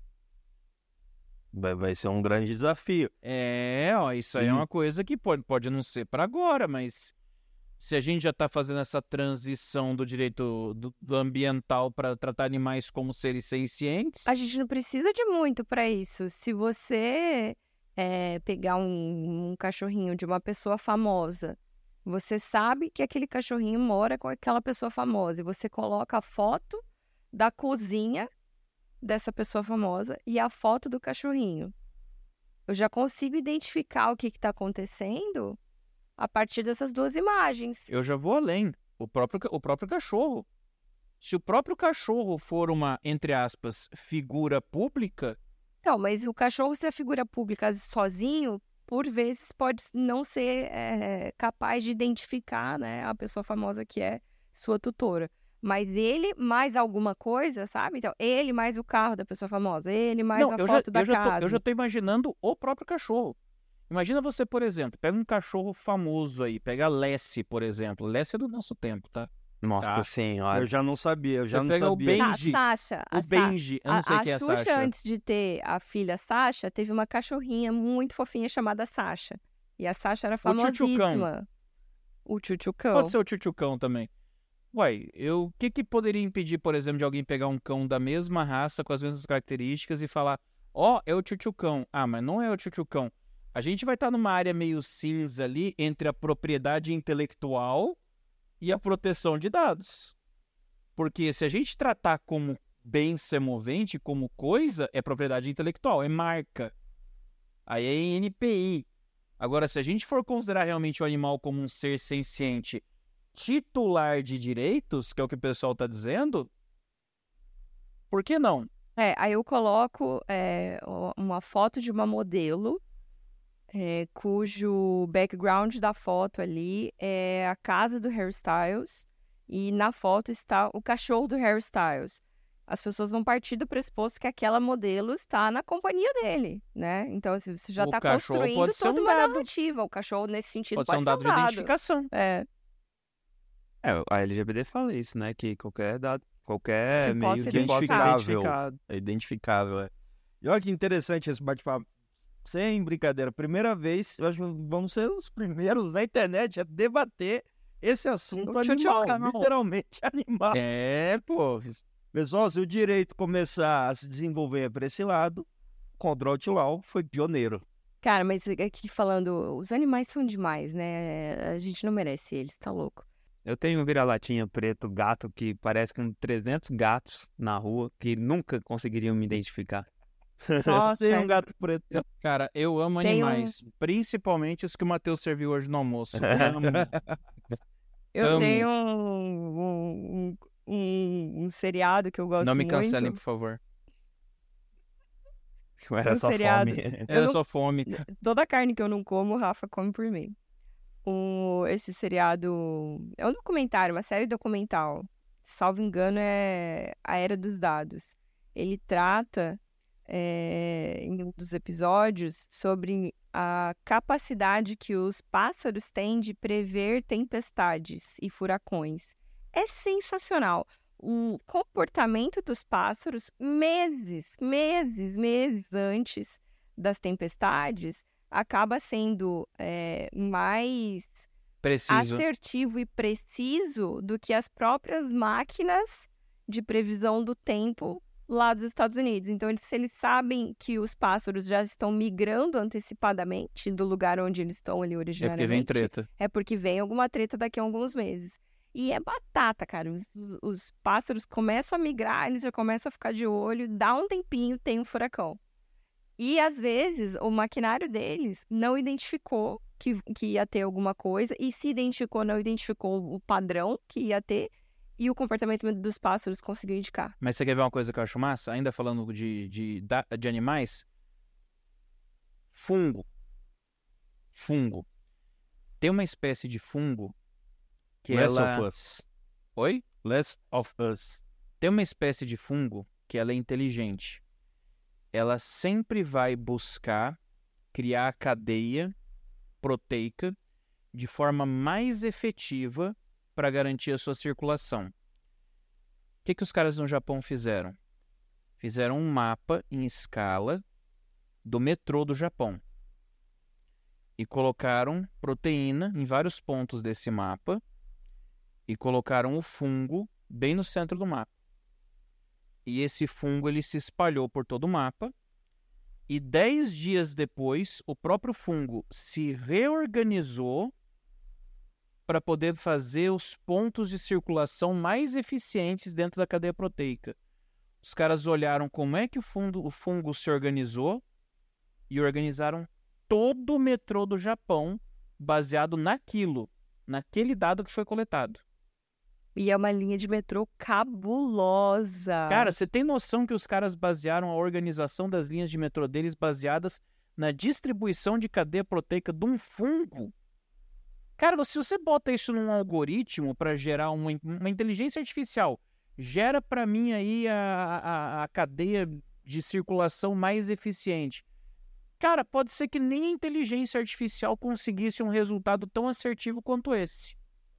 S3: Vai, vai ser um grande desafio.
S4: É, ó, isso Sim. aí é uma coisa que pode, pode não ser para agora, mas se a gente já está fazendo essa transição do direito do, do ambiental para tratar animais como seres sencientes...
S1: A gente não precisa de muito para isso. Se você é, pegar um, um cachorrinho de uma pessoa famosa, você sabe que aquele cachorrinho mora com aquela pessoa famosa, e você coloca a foto da cozinha dessa pessoa famosa e a foto do cachorrinho. Eu já consigo identificar o que está acontecendo a partir dessas duas imagens.
S4: Eu já vou além. O próprio, o próprio cachorro. Se o próprio cachorro for uma, entre aspas, figura pública...
S1: Não, mas o cachorro ser figura pública sozinho, por vezes, pode não ser é, capaz de identificar, né, a pessoa famosa que é sua tutora. Mas ele mais alguma coisa, sabe? Então, ele mais o carro da pessoa famosa, ele mais
S4: não,
S1: a
S4: eu
S1: foto
S4: já,
S1: da
S4: eu já
S1: casa.
S4: Tô, eu já tô imaginando o próprio cachorro. Imagina você, por exemplo, pega um cachorro famoso aí, pega a Lassie, por exemplo. Lassie é do nosso tempo, tá?
S5: Nossa
S4: tá?
S5: senhora.
S3: Eu já não sabia, eu já
S4: você
S3: não
S4: pega
S3: sabia.
S4: O Benji,
S1: a Sasha.
S4: O Benji, eu não sei
S1: a,
S4: quem é a
S1: Xuxa,
S4: Sasha.
S1: Antes de ter a filha Sasha, teve uma cachorrinha muito fofinha chamada Sasha. E a Sasha era famosíssima. O Tchutchucão.
S4: Pode ser o Tchutchucão também. Uai, eu, o que, que poderia impedir, por exemplo, de alguém pegar um cão da mesma raça, com as mesmas características e falar, ó, oh, é o Tchutchucão. Ah, mas não é o Tchutchucão. A gente vai estar numa área meio cinza ali entre a propriedade intelectual e a proteção de dados. Porque se a gente tratar como bem semovente, como coisa, é propriedade intelectual, é marca. Aí é N P I. Agora, se a gente for considerar realmente o animal como um ser senciente titular de direitos, que é o que o pessoal está dizendo, por que não?
S1: É, aí eu coloco é, uma foto de uma modelo, é, cujo background da foto ali é a casa do Harry Styles, e na foto está o cachorro do Harry Styles. as pessoas vão partir do pressuposto que aquela modelo está na companhia dele, né? Então, assim, você já
S4: O
S1: está
S4: cachorro
S1: construindo
S4: pode ser
S1: toda
S4: um
S1: uma
S4: dado.
S1: narrativa. O cachorro, nesse sentido,
S4: Pode,
S1: pode,
S4: ser um dado
S1: um
S4: de
S1: dado.
S4: identificação.
S1: É,
S5: É, a L G P D fala isso, né? Que qualquer dado, qualquer
S1: Que
S5: meio
S1: possa
S5: que possa ser
S3: identificável.
S5: identificado.
S3: É identificável, é. E olha que interessante esse bate-papo. Sem brincadeira, primeira vez, eu acho que vamos ser os primeiros na internet a debater esse assunto
S1: O tchutchu,
S3: animal,
S1: não.
S3: literalmente animal.
S4: É, pô.
S3: Pessoal, se o direito começar a se desenvolver para esse lado, Condraut Law foi pioneiro.
S1: cara, mas aqui falando, os animais são demais, né? A gente não merece eles, tá louco.
S5: Eu tenho um vira-latinha preto, gato, que parece com trezentos gatos na rua que nunca conseguiriam me identificar.
S1: Nossa,
S3: Tem um gato preto.
S4: Cara, eu amo
S1: Tem um-
S4: animais. Principalmente os que o Matheus serviu hoje no almoço. Amo.
S1: eu
S4: amo.
S1: tenho um, um, um, um seriado que eu gosto
S4: Não me
S1: muito.
S4: cancelem, por favor.
S5: Era
S1: Um
S5: só
S1: seriado.
S5: fome.
S4: Era
S1: não-
S4: só fome.
S1: Toda a carne que eu não como, o Rafa come por mim. O, esse seriado é um documentário, uma série documental. Salvo engano, é A Era dos Dados. Ele trata, é, em um dos episódios, sobre a capacidade que os pássaros têm de prever tempestades e furacões. É sensacional. O comportamento dos pássaros, meses, meses, meses antes das tempestades, acaba sendo é, mais
S4: Preciso.
S1: assertivo e preciso do que as próprias máquinas de previsão do tempo lá dos Estados Unidos. Então, eles, se eles sabem que os pássaros já estão migrando antecipadamente do lugar onde eles estão ali
S4: É
S1: originariamente,
S4: porque vem treta.
S1: é porque vem alguma treta daqui a alguns meses. E é batata, cara. Os, os pássaros começam a migrar, eles já começam a ficar de olho, dá um tempinho, tem um furacão. E, às vezes, o maquinário deles não identificou que, que ia ter alguma coisa, e se identificou, não identificou o padrão que ia ter, e o comportamento dos pássaros conseguiu indicar.
S4: Mas você quer ver uma coisa que eu acho massa? Ainda falando de, de, da- de animais? Fungo. Fungo. Tem uma espécie de fungo que
S3: Last
S4: ela...
S3: of Us.
S4: Oi?
S3: Last of Us.
S4: Tem uma espécie de fungo que ela é inteligente. Ela sempre vai buscar criar a cadeia proteica de forma mais efetiva para garantir a sua circulação. O que, que os caras no Japão fizeram? Fizeram um mapa em escala do metrô do Japão e colocaram proteína em vários pontos desse mapa e colocaram o fungo bem no centro do mapa. E esse fungo ele se espalhou por todo o mapa e dez dias depois o próprio fungo se reorganizou para poder fazer os pontos de circulação mais eficientes dentro da cadeia proteica. Os caras olharam como é que o fungo, o fungo se organizou e organizaram todo o metrô do Japão baseado naquilo, naquele dado que foi coletado.
S1: E é uma linha de metrô cabulosa.
S4: Cara, você tem noção que os caras basearam a organização das linhas de metrô deles baseadas na distribuição de cadeia proteica de um fungo? Cara, se você bota isso num algoritmo para gerar uma, uma inteligência artificial, gera para mim aí a, a, a cadeia de circulação mais eficiente. Cara, pode ser que nem a inteligência artificial conseguisse um resultado tão assertivo quanto esse.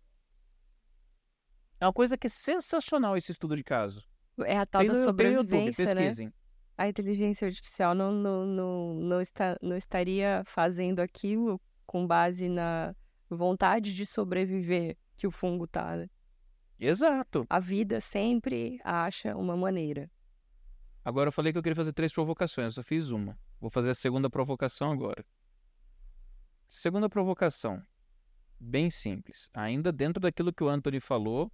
S4: É uma coisa que é sensacional esse estudo de caso.
S1: É a tal
S4: Tem
S1: da
S4: no, tem no
S1: sobrevivência,
S4: YouTube,
S1: né?
S4: pesquisem.
S1: A inteligência artificial não, não, não, não, está, não estaria fazendo aquilo com base na vontade de sobreviver que o fungo tá, né?
S4: Exato.
S1: A vida sempre acha uma maneira.
S4: Agora eu falei que eu queria fazer três provocações, eu só fiz uma. Vou fazer a segunda provocação agora. Segunda provocação. Bem simples. Ainda dentro daquilo que o Anthony falou,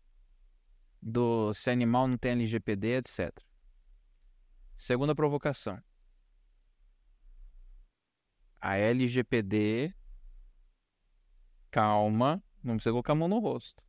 S4: do se animal não tem L G P D, etcétera. Segunda provocação. A L G P D... Calma, não precisa colocar a mão no rosto.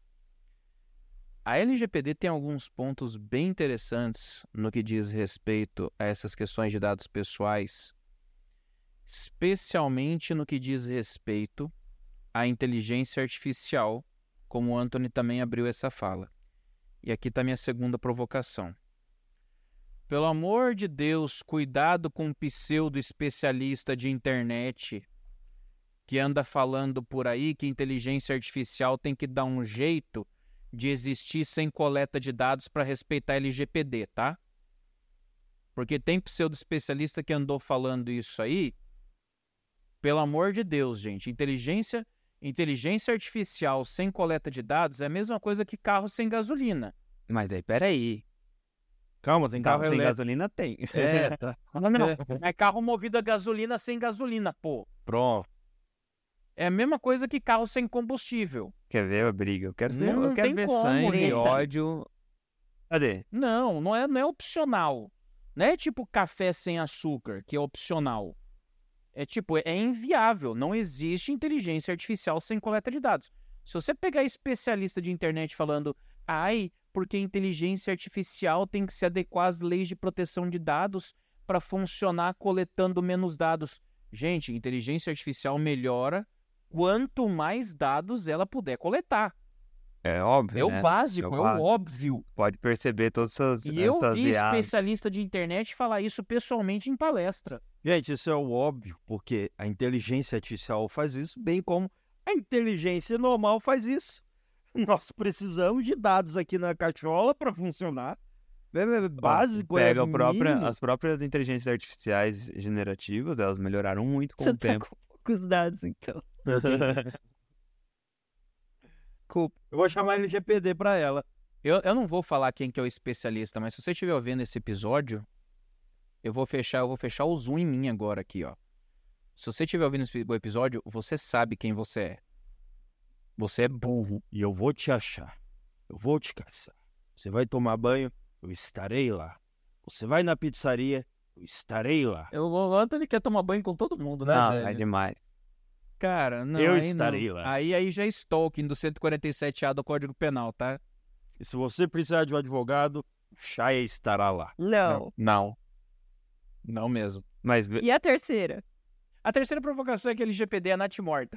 S4: A L G P D tem alguns pontos bem interessantes no que diz respeito a essas questões de dados pessoais, especialmente no que diz respeito à inteligência artificial, como o Anthony também abriu essa fala. E aqui está minha segunda provocação. Pelo amor de Deus, cuidado com um pseudo-especialista de internet que anda falando por aí que inteligência artificial tem que dar um jeito de existir sem coleta de dados para respeitar L G P D, tá? Porque tem pseudo-especialista que andou falando isso aí. Pelo amor de Deus, gente, inteligência, inteligência artificial sem coleta de dados é a mesma coisa que carro sem gasolina.
S5: Mas aí, peraí.
S3: Calma, tem
S5: Carro
S3: carro
S5: sem
S3: elétrico.
S5: gasolina tem.
S3: É, tá.
S4: Não, não, é carro movido a gasolina sem gasolina, pô.
S3: Pronto.
S4: É a mesma coisa que carro sem combustível.
S5: Quer ver a briga? Eu quero,
S4: Não,
S5: eu
S4: não
S5: quero
S4: tem
S5: ver
S4: como,
S5: sangue,
S4: gente.
S5: ódio. Cadê?
S4: Não, não é, não é opcional. Não é tipo café sem açúcar, que é opcional. É tipo, é inviável. Não existe inteligência artificial sem coleta de dados. Se você pegar especialista de internet falando, ai, porque a inteligência artificial tem que se adequar às leis de proteção de dados para funcionar coletando menos dados. Gente, inteligência artificial melhora quanto mais dados ela puder coletar.
S5: É óbvio,
S4: É o
S5: né?
S4: básico,
S5: É o
S4: é o
S5: básico.
S4: óbvio.
S5: Pode perceber todas essas,
S4: E eu
S5: essas
S4: vi
S5: viagens.
S4: especialista de internet falar isso pessoalmente em palestra.
S3: Gente, isso é o óbvio, porque a inteligência artificial faz isso, bem como a inteligência normal faz isso. Nós precisamos de dados aqui na cachola para funcionar. É é básico,
S5: Pega
S3: é
S5: o própria,
S3: mínimo.
S5: as próprias inteligências artificiais generativas, elas melhoraram muito com
S1: Você
S5: o
S1: tá
S5: tempo.
S1: com poucos dados, então. Desculpa.
S3: Eu vou chamar L G P D para ela.
S4: Eu, eu não vou falar quem que é o especialista, mas se você estiver ouvindo esse episódio, eu vou fechar, eu vou fechar o zoom em mim agora aqui, ó. Se você estiver ouvindo esse episódio, você sabe quem você é. Você é burro.
S3: E eu vou te achar. Eu vou te caçar. Você vai tomar banho, eu estarei lá. Você vai na pizzaria, eu estarei lá.
S4: Eu, o Anthony quer tomar banho com todo mundo, né,
S5: Não,
S4: velho?
S5: é demais.
S4: Cara, não,
S3: Eu
S4: aí
S3: estarei
S4: não.
S3: lá.
S4: Aí, aí já é stalking do cento e quarenta e sete A do Código Penal, tá?
S3: E se você precisar de um advogado, o Chaya estará lá.
S1: Não.
S4: Não. Não mesmo.
S5: Mas ve-
S1: E a terceira?
S4: A terceira provocação é que L G P D é natimorta.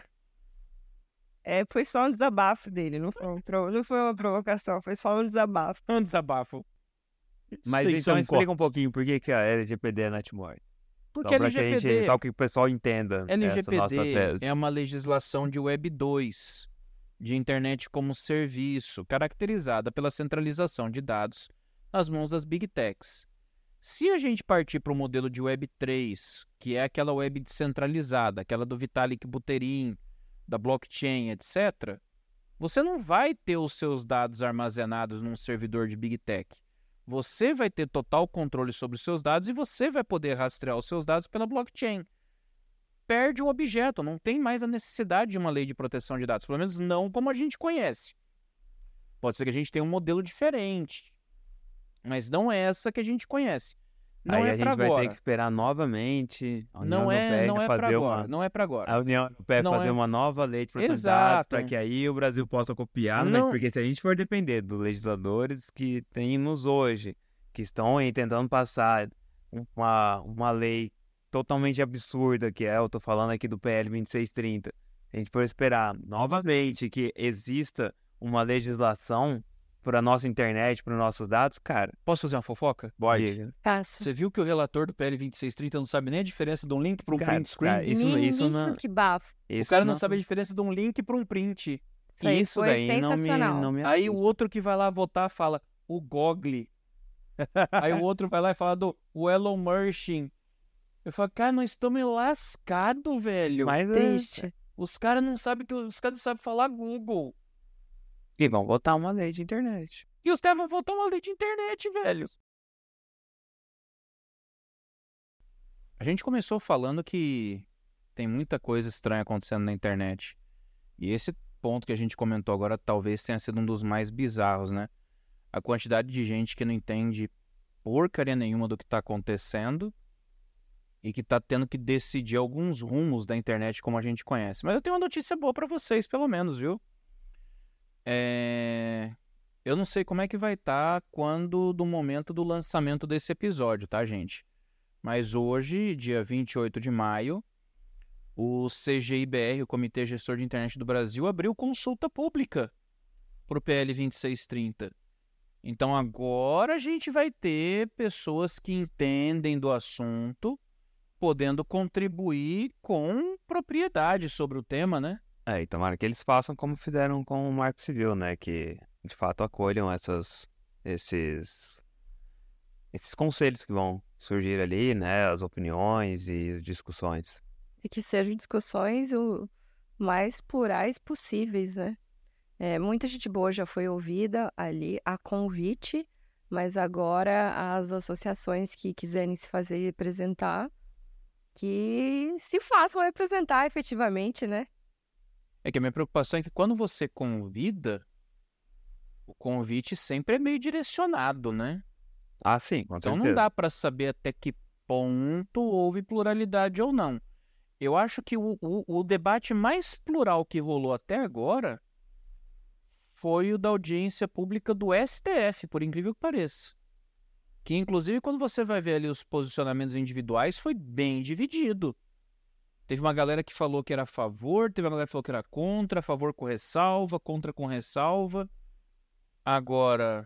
S1: É, foi só um desabafo dele, não foi, um tro- não foi uma provocação, foi só um desabafo.
S4: Um desabafo.
S3: Isso
S5: mas
S3: tem que ser
S5: então
S3: um
S5: explica
S3: corte.
S5: um pouquinho por que, que a L G P D é Natmore.
S4: Porque
S5: Só pra
S4: L G P D...
S5: que a gente, só que o pessoal entenda essa nossa
S4: L G P D
S5: tese.
S4: é uma legislação de Web dois, de internet como serviço, caracterizada pela centralização de dados nas mãos das Big Techs. Se a gente partir para o modelo de Web três, que é aquela web descentralizada, aquela do Vitalik Buterin, da blockchain, etcétera, você não vai ter os seus dados armazenados num servidor de Big Tech. Você vai ter total controle sobre os seus dados e você vai poder rastrear os seus dados pela blockchain. Perde o objeto, não tem mais a necessidade de uma lei de proteção de dados, pelo menos não como a gente conhece. Pode ser que a gente tenha um modelo diferente, mas não é essa que a gente conhece. Não
S5: Aí
S4: é
S5: a
S4: para
S5: gente vai
S4: agora.
S5: ter que esperar novamente a União
S4: Não é,
S5: Europeia
S4: não é para
S5: fazer
S4: agora.
S5: uma...
S4: Não é para agora.
S5: A União Europeia
S4: Não
S5: fazer
S4: é-
S5: uma nova lei de proteção de
S4: Exato.
S5: dados para que aí o Brasil possa copiar, né?
S4: Não-
S5: Porque se a gente for depender dos legisladores que temos hoje, que estão aí tentando passar uma, uma lei totalmente absurda, que é, eu tô falando aqui do P L vinte e seis trinta, se a gente for esperar novamente que exista uma legislação para nossa internet, para os nossos dados, cara,
S4: Posso fazer uma fofoca?
S3: Pode.
S5: diga.
S1: Cássio.
S4: Você viu que o relator do P L vinte e seis trinta não sabe nem a diferença de um link para um
S5: Cara,
S4: print screen?
S5: cara, isso,
S1: Ninguém-
S5: isso não...
S1: Que bafo.
S4: O
S5: Isso
S4: cara não sabe a diferença de um link para um print.
S1: Isso aí
S5: Isso
S1: foi
S5: daí não me,
S1: sensacional.
S5: não me
S4: Aí o
S5: assusta.
S4: outro que vai lá votar fala o Google. Aí o outro vai lá e fala do o Elon Musk. Eu falo, cara, nós estamos lascados, velho.
S5: Mas, é,
S1: Triste.
S4: Os caras não sabem que os caras não sabem falar Google.
S5: E vão botar uma lei de internet.
S4: E os caras vão votar uma lei de internet, velho. A gente começou falando que tem muita coisa estranha acontecendo na internet. E esse ponto que a gente comentou agora talvez tenha sido um dos mais bizarros, né? A quantidade de gente que não entende porcaria nenhuma do que está acontecendo e que está tendo que decidir alguns rumos da internet como a gente conhece. Mas eu tenho uma notícia boa para vocês, pelo menos, viu? É... Eu não sei como é que vai estar quando do momento do lançamento desse episódio, tá, gente? Mas hoje, dia vinte e oito de maio, o C G I B R, o Comitê Gestor de Internet do Brasil, abriu consulta pública para o P L vinte e seis trinta. Então agora a gente vai ter pessoas que entendem do assunto, podendo contribuir com propriedade sobre o tema, né?
S5: É, e tomara que eles façam como fizeram com o Marco Civil, né? Que de fato acolham essas, esses, esses conselhos que vão surgir ali, né? As opiniões e as discussões.
S1: E que sejam discussões o mais plurais possíveis, né? É, muita gente boa já foi ouvida ali a convite, mas agora as associações que quiserem se fazer representar, que se façam representar efetivamente, né?
S4: É que a minha preocupação é que quando você convida, o convite sempre é meio direcionado, né?
S5: Ah, sim, com
S4: Então
S5: certeza.
S4: não dá para saber até que ponto houve pluralidade ou não. Eu acho que o, o, o debate mais plural que rolou até agora foi o da audiência pública do S T F, por incrível que pareça. Que, inclusive, quando você vai ver ali os posicionamentos individuais, foi bem dividido. Teve uma galera que falou que era a favor, teve uma galera que falou que era contra, a favor com ressalva, contra com ressalva. Agora,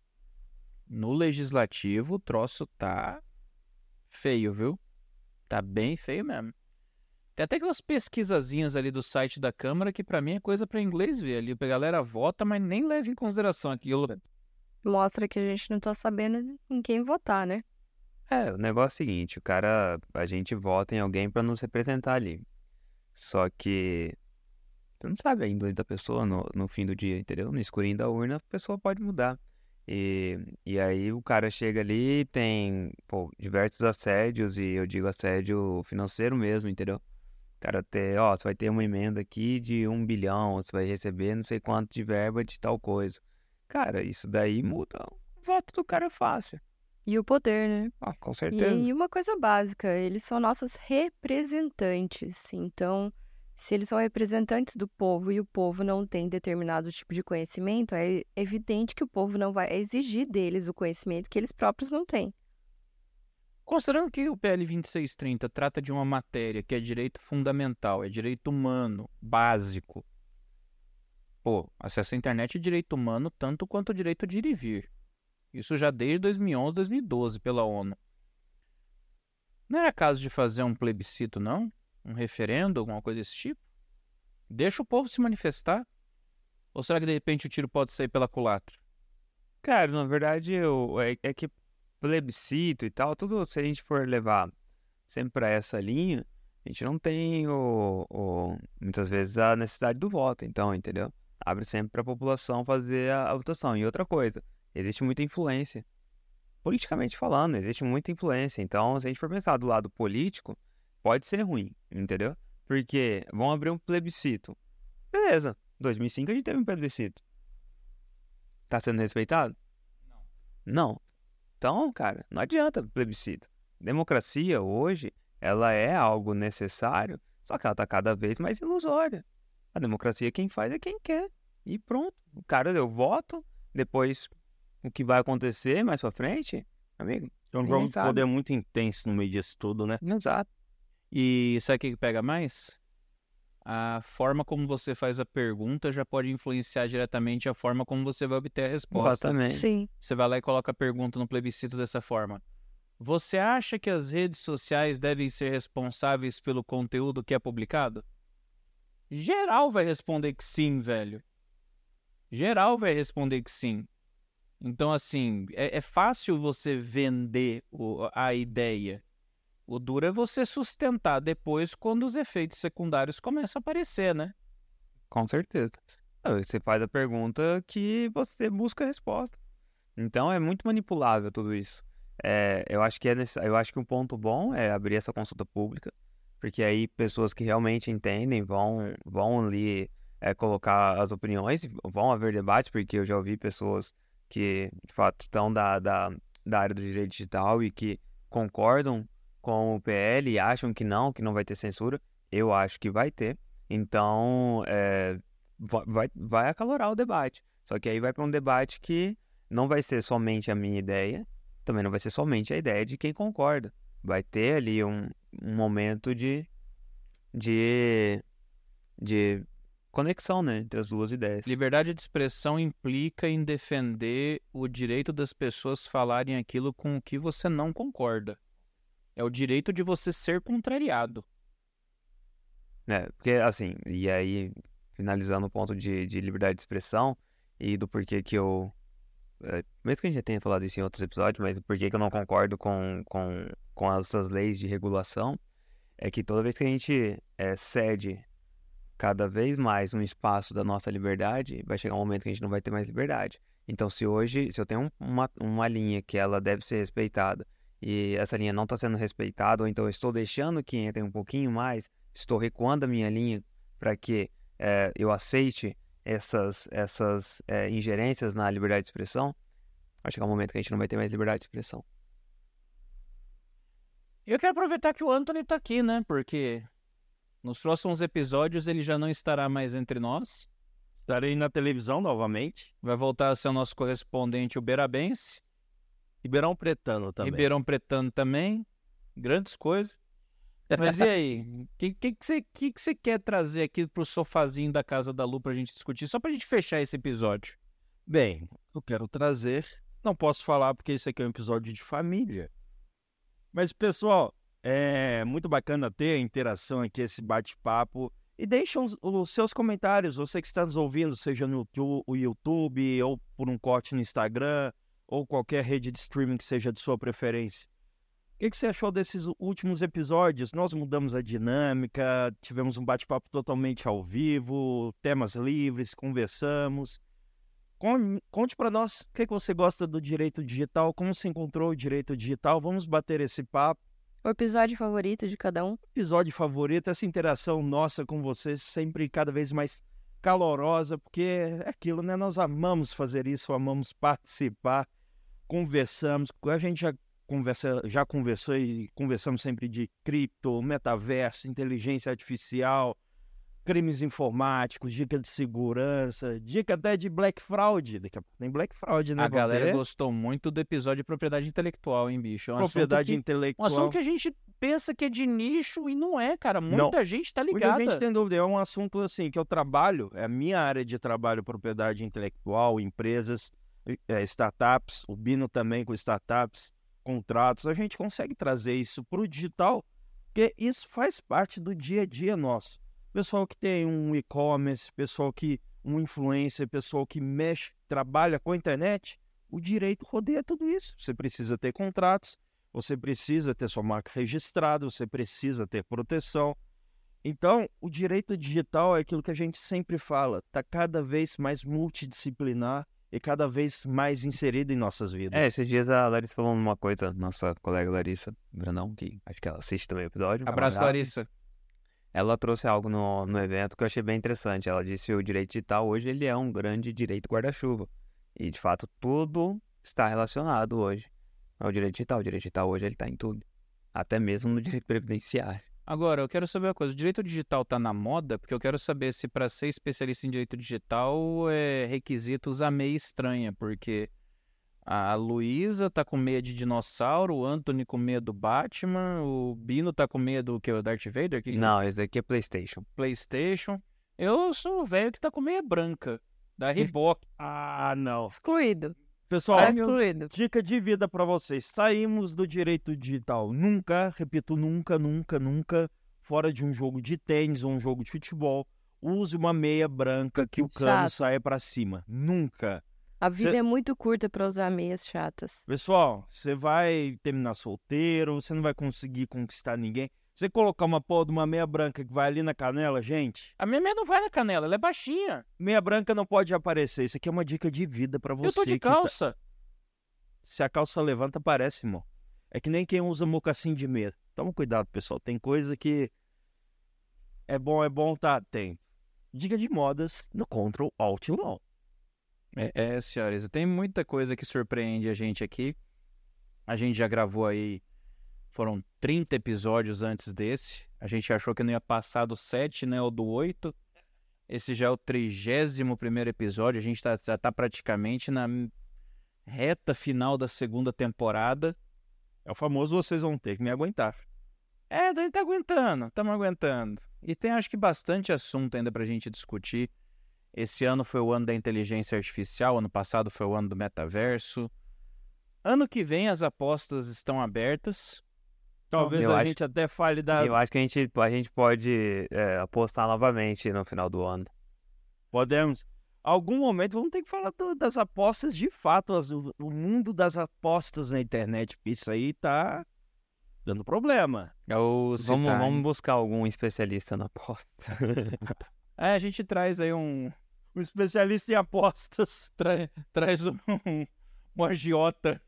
S4: no legislativo, o troço tá feio, viu? Tá bem feio mesmo. Tem até aquelas pesquisazinhas ali do site da Câmara que pra mim é coisa pra inglês ver. Ali a galera vota, mas nem leva em consideração aquilo.
S1: Mostra que a gente não tá sabendo em quem votar, né?
S5: É, o negócio é o seguinte, o cara, a gente vota em alguém pra nos representar ali. Só que você não sabe a índole da pessoa no, no fim do dia, entendeu? No escurinho da urna, a pessoa pode mudar. E, e aí o cara chega ali e tem, pô, diversos assédios, e eu digo assédio financeiro mesmo, entendeu? O cara ter, ó, você vai ter uma emenda aqui de um bilhão, você vai receber não sei quanto de verba de tal coisa. Cara, isso daí muda. O voto do cara é fácil.
S1: E o poder, né?
S5: Ah, com certeza.
S1: E uma coisa básica, eles são nossos representantes. Então, se eles são representantes do povo e o povo não tem determinado tipo de conhecimento, é evidente que o povo não vai exigir deles o conhecimento que eles próprios não têm.
S4: Considerando que o P L vinte e seis trinta trata de uma matéria que é direito fundamental, é direito humano, básico. Pô, acesso à internet é direito humano tanto quanto o direito de ir e vir. Isso já desde dois mil e onze, dois mil e doze, pela ONU. Não era caso de fazer um plebiscito, não? Um referendo, alguma coisa desse tipo? Deixa o povo se manifestar? Ou será que de repente o tiro pode sair pela culatra?
S5: Cara, na verdade, eu, é, é que plebiscito e tal, tudo, se a gente for levar sempre pra essa linha, a gente não tem, o, o, muitas vezes, a necessidade do voto, então, entendeu? Abre sempre pra população fazer a, a votação. E outra coisa, existe muita influência. Politicamente falando, existe muita influência. Então, se a gente for pensar do lado político, pode ser ruim, entendeu? Porque vão abrir um plebiscito. Beleza, em dois mil e cinco a gente teve um plebiscito. Tá sendo respeitado?
S4: Não.
S5: Não. Então, cara, não adianta plebiscito. Democracia, hoje, ela é algo necessário, só que ela tá cada vez mais ilusória. A democracia quem faz é quem quer. E pronto. O cara deu voto, depois o que vai acontecer mais pra frente, amigo,
S3: Então, um
S5: ninguém
S3: jogo de
S5: sabe.
S3: poder muito intenso no meio disso tudo, né?
S5: Exato.
S4: E sabe o que que pega mais? A forma como você faz a pergunta já pode influenciar diretamente a forma como você vai obter a resposta.
S5: Exatamente.
S1: Sim.
S4: Você vai lá e coloca a pergunta no plebiscito dessa forma. Você acha que as redes sociais devem ser responsáveis pelo conteúdo que é publicado? Geral vai responder que sim, velho. Geral vai responder que sim. Então, assim, é, é fácil você vender o, a ideia. O duro é você sustentar depois quando os efeitos secundários começam a aparecer, né?
S5: Com certeza. Ah, você faz a pergunta que você busca a resposta. Então é muito manipulável tudo isso. É, eu acho que é necess... eu acho que um ponto bom é abrir essa consulta pública, porque aí pessoas que realmente entendem vão, vão ali é, colocar as opiniões, vão haver debates, porque eu já ouvi pessoas que de fato estão da, da, da área do direito digital e que concordam com o P L e acham que não, que não vai ter censura. Eu acho que vai ter. Então, é, vai, vai acalorar o debate. Só que aí vai para um debate que não vai ser somente a minha ideia, também não vai ser somente a ideia de quem concorda. Vai ter ali um, um momento de, de, de conexão, né, entre as duas ideias.
S4: Liberdade de expressão implica em defender o direito das pessoas falarem aquilo com o que você não concorda. É o direito de você ser contrariado.
S5: É, porque, assim, e aí, finalizando o ponto de, de liberdade de expressão e do porquê que eu... É, mesmo que a gente já tenha falado isso em outros episódios, mas o porquê que eu não concordo com, com, com essas leis de regulação é que toda vez que a gente é, cede cada vez mais um espaço da nossa liberdade, vai chegar um momento que a gente não vai ter mais liberdade. Então, se hoje, se eu tenho uma, uma linha que ela deve ser respeitada e essa linha não está sendo respeitada, ou então eu estou deixando que entre um pouquinho mais, estou recuando a minha linha para que é, eu aceite essas, essas é, ingerências na liberdade de expressão, vai chegar um momento que a gente não vai ter mais liberdade de expressão.
S4: Eu quero aproveitar que o Anthony tá aqui, né? Porque nos próximos episódios ele já não estará mais entre nós.
S3: Estarei na televisão novamente.
S4: Vai voltar a ser o nosso correspondente uberabense.
S3: Ribeirão Pretano também.
S4: Ribeirão Pretano também. Grandes coisas. Mas e aí? O que, que, que, você, que, que você quer trazer aqui pro sofazinho da Casa da Lu pra gente discutir? Só pra gente fechar esse episódio.
S3: Bem, eu quero trazer... Não posso falar porque isso aqui é um episódio de família. Mas, pessoal, é muito bacana ter a interação aqui, esse bate-papo. E deixem os, os seus comentários. Você que está nos ouvindo, seja no YouTube, o YouTube, ou por um corte no Instagram, ou qualquer rede de streaming que seja de sua preferência. O que, que você achou desses últimos episódios? Nós mudamos a dinâmica, tivemos um bate-papo totalmente ao vivo, temas livres, conversamos. Conte para nós o que, que você gosta do direito digital, como você encontrou o direito digital. Vamos bater esse papo.
S1: O episódio favorito de cada um?
S3: Episódio favorito, essa interação nossa com vocês sempre cada vez mais calorosa, porque é aquilo, né? Nós amamos fazer isso, amamos participar, conversamos. A gente já, conversa, já conversou e conversamos sempre de cripto, metaverso, inteligência artificial, crimes informáticos, dica de segurança, dica até de black fraud. Daqui a pouco tem black fraud, né?
S4: A galera gostou muito do episódio de propriedade intelectual, hein, bicho? É um
S3: propriedade
S4: que,
S3: intelectual.
S4: Um assunto que a gente pensa que é de nicho e não é, cara. Muita
S3: não.
S4: gente tá ligada.
S3: Muita gente tem dúvida. É um assunto, assim, que eu trabalho, é a minha área de trabalho, propriedade intelectual, empresas, é, startups, o Bino também com startups, contratos. A gente consegue trazer isso pro digital, porque isso faz parte do dia a dia nosso. Pessoal que tem um e-commerce, pessoal que um influencer, pessoal que mexe, trabalha com a internet, o direito rodeia tudo isso. Você precisa ter contratos, você precisa ter sua marca registrada, você precisa ter proteção. Então, o direito digital é aquilo que a gente sempre fala, está cada vez mais multidisciplinar e cada vez mais inserido em nossas vidas.
S5: É, esses dias a Larissa falou uma coisa, nossa colega Larissa Brandão, que acho que ela assiste também o episódio.
S4: Abraço, Larissa.
S5: Ela trouxe algo no, no evento que eu achei bem interessante. Ela disse que o direito digital hoje ele é um grande direito guarda-chuva. E, de fato, tudo está relacionado hoje ao direito digital. O direito digital hoje ele está em tudo. Até mesmo no direito previdenciário.
S4: Agora, eu quero saber uma coisa. O direito digital está na moda? Porque eu quero saber se para ser especialista em direito digital é requisito usar meia estranha. Porque a Luísa tá com meia de dinossauro, o Anthony com meia do Batman, o Bino tá com meia do que, o Darth Vader? Que
S5: Não, esse aqui é PlayStation.
S4: PlayStation. Eu sou o velho que tá com meia branca, da Reebok.
S3: Ah, não.
S1: Excluído.
S3: Pessoal,
S1: Tá excluído.
S3: dica de vida para vocês. Saímos do direito digital. Nunca, repito, nunca, nunca, nunca, fora de um jogo de tênis ou um jogo de futebol, use uma meia branca que o cano
S1: Chato.
S3: saia para cima. Nunca.
S1: A vida
S3: Cê-
S1: é muito curta pra usar meias chatas.
S3: Pessoal, você vai terminar solteiro, você não vai conseguir conquistar ninguém. Você colocar uma porra de uma meia branca que vai ali na canela, gente,
S4: A minha meia não vai na canela, ela é baixinha.
S3: meia branca não pode aparecer. Isso aqui é uma dica de vida pra você.
S4: eu tô de
S3: que tá-
S4: calça.
S3: Se a calça levanta, aparece, irmão. É que nem quem usa mocassim de meia. Toma cuidado, pessoal. Tem coisa que é bom, é bom, tá? Tem. Dica de modas no Control Alt Law.
S4: É, é, senhores, tem muita coisa que surpreende a gente aqui. A gente já gravou aí, foram trinta episódios antes desse. A gente achou que não ia passar do sete, né, ou do oito. Esse já é o trigésimo primeiro episódio. A gente tá, já tá praticamente na reta final da segunda temporada.
S3: É o famoso vocês vão ter que me aguentar.
S4: É, a gente tá aguentando, estamos aguentando. E tem, acho que, bastante assunto ainda pra gente discutir. Esse ano foi o ano da inteligência artificial, ano passado foi o ano do metaverso. Ano que vem as apostas estão abertas.
S3: Talvez
S5: Eu
S3: a
S5: acho-
S3: gente até fale da...
S5: Eu acho que a gente, a gente pode é, apostar novamente no final do ano.
S3: Podemos. Algum momento vamos ter que falar do- das apostas de fato, as- o, o mundo das apostas na internet. Isso aí tá dando problema.
S4: Ou se
S5: Vamos,
S4: tá,
S5: vamos
S4: hein?
S5: buscar algum especialista na aposta.
S4: É, a gente traz aí um...
S3: Um especialista em apostas.
S4: Tra- traz um, um agiota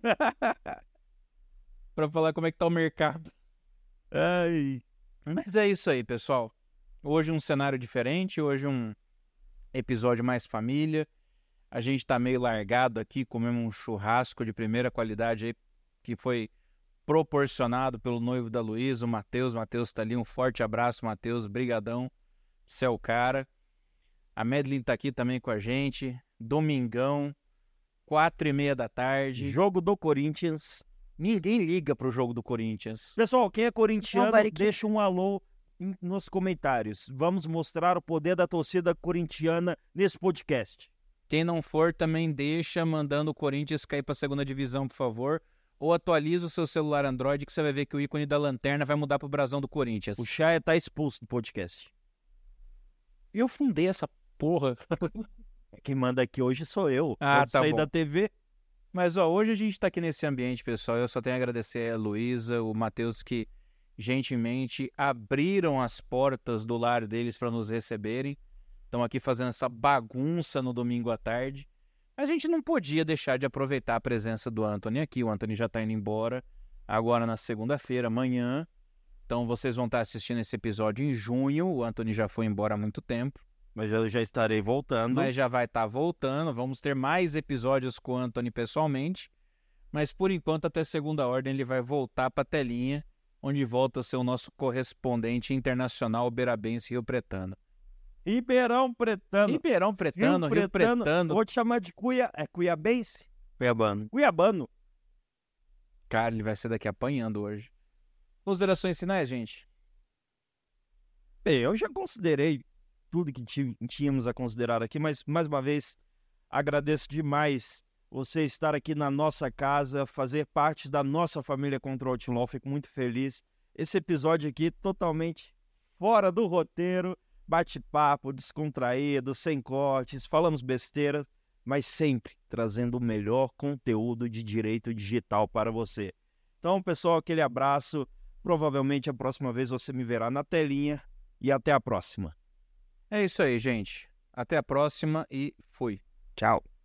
S4: pra falar como é que tá o mercado.
S3: Ai.
S4: Mas é isso aí, pessoal. Hoje um cenário diferente, hoje um episódio mais família. A gente tá meio largado aqui, comemos um churrasco de primeira qualidade aí, que foi proporcionado pelo noivo da Luísa, o Matheus. Matheus tá ali, um forte abraço, Matheus, brigadão. Você é o cara. A Madeline tá aqui também com a gente. Domingão, quatro e meia da tarde.
S3: Jogo do Corinthians.
S4: Ninguém liga pro jogo do Corinthians.
S3: Pessoal, quem é corintiano,
S1: Nobody cares.
S3: deixa um alô em- nos comentários. Vamos mostrar o poder da torcida corintiana nesse podcast.
S4: Quem não for, também deixa mandando o Corinthians cair pra segunda divisão, por favor. Ou atualiza o seu celular Android que você vai ver que o ícone da lanterna vai mudar pro brasão do Corinthians.
S3: O Chaya tá expulso do podcast.
S4: Eu fundei essa porra.
S3: Quem manda aqui hoje sou eu.
S4: Ah,
S3: Pode
S4: tá
S3: sair
S4: bom.
S3: da T V.
S4: Mas ó, hoje a gente tá aqui nesse ambiente, pessoal. Eu só tenho a agradecer a Luísa, o Matheus, que gentilmente abriram as portas do lar deles para nos receberem. Estão aqui fazendo essa bagunça no domingo à tarde. A gente não podia deixar de aproveitar a presença do Anthony aqui. O Anthony já está indo embora agora na segunda-feira, amanhã. Então vocês vão estar assistindo esse episódio em junho. O Anthony já foi embora há muito tempo,
S3: Mas eu já estarei voltando.
S4: mas já vai estar voltando. Vamos ter mais episódios com o Anthony pessoalmente. Mas por enquanto, até segunda ordem, ele vai voltar para a telinha, onde volta a ser o nosso correspondente internacional Berabense Rio Pretano.
S3: Ribeirão Pretano.
S4: Ribeirão Pretano, Rio Pretano.
S3: Vou te chamar de Cuia... É Cuiabense?
S5: Cuiabano.
S3: Cuiabano.
S4: Cara, ele vai ser daqui apanhando hoje. Considerações finais, gente?
S3: Bem, eu já considerei tudo que ti- tínhamos a considerar aqui, mas mais uma vez agradeço demais você estar aqui na nossa casa, fazer parte da nossa família Contra o Outlaw. Fico muito feliz. Esse episódio aqui totalmente fora do roteiro, bate-papo, descontraído, sem cortes, falamos besteira, mas sempre trazendo o melhor conteúdo de direito digital para você. Então, pessoal, aquele abraço. Provavelmente a próxima vez você me verá na telinha e até a próxima.
S4: É isso aí, gente. Até a próxima e fui.
S5: Tchau.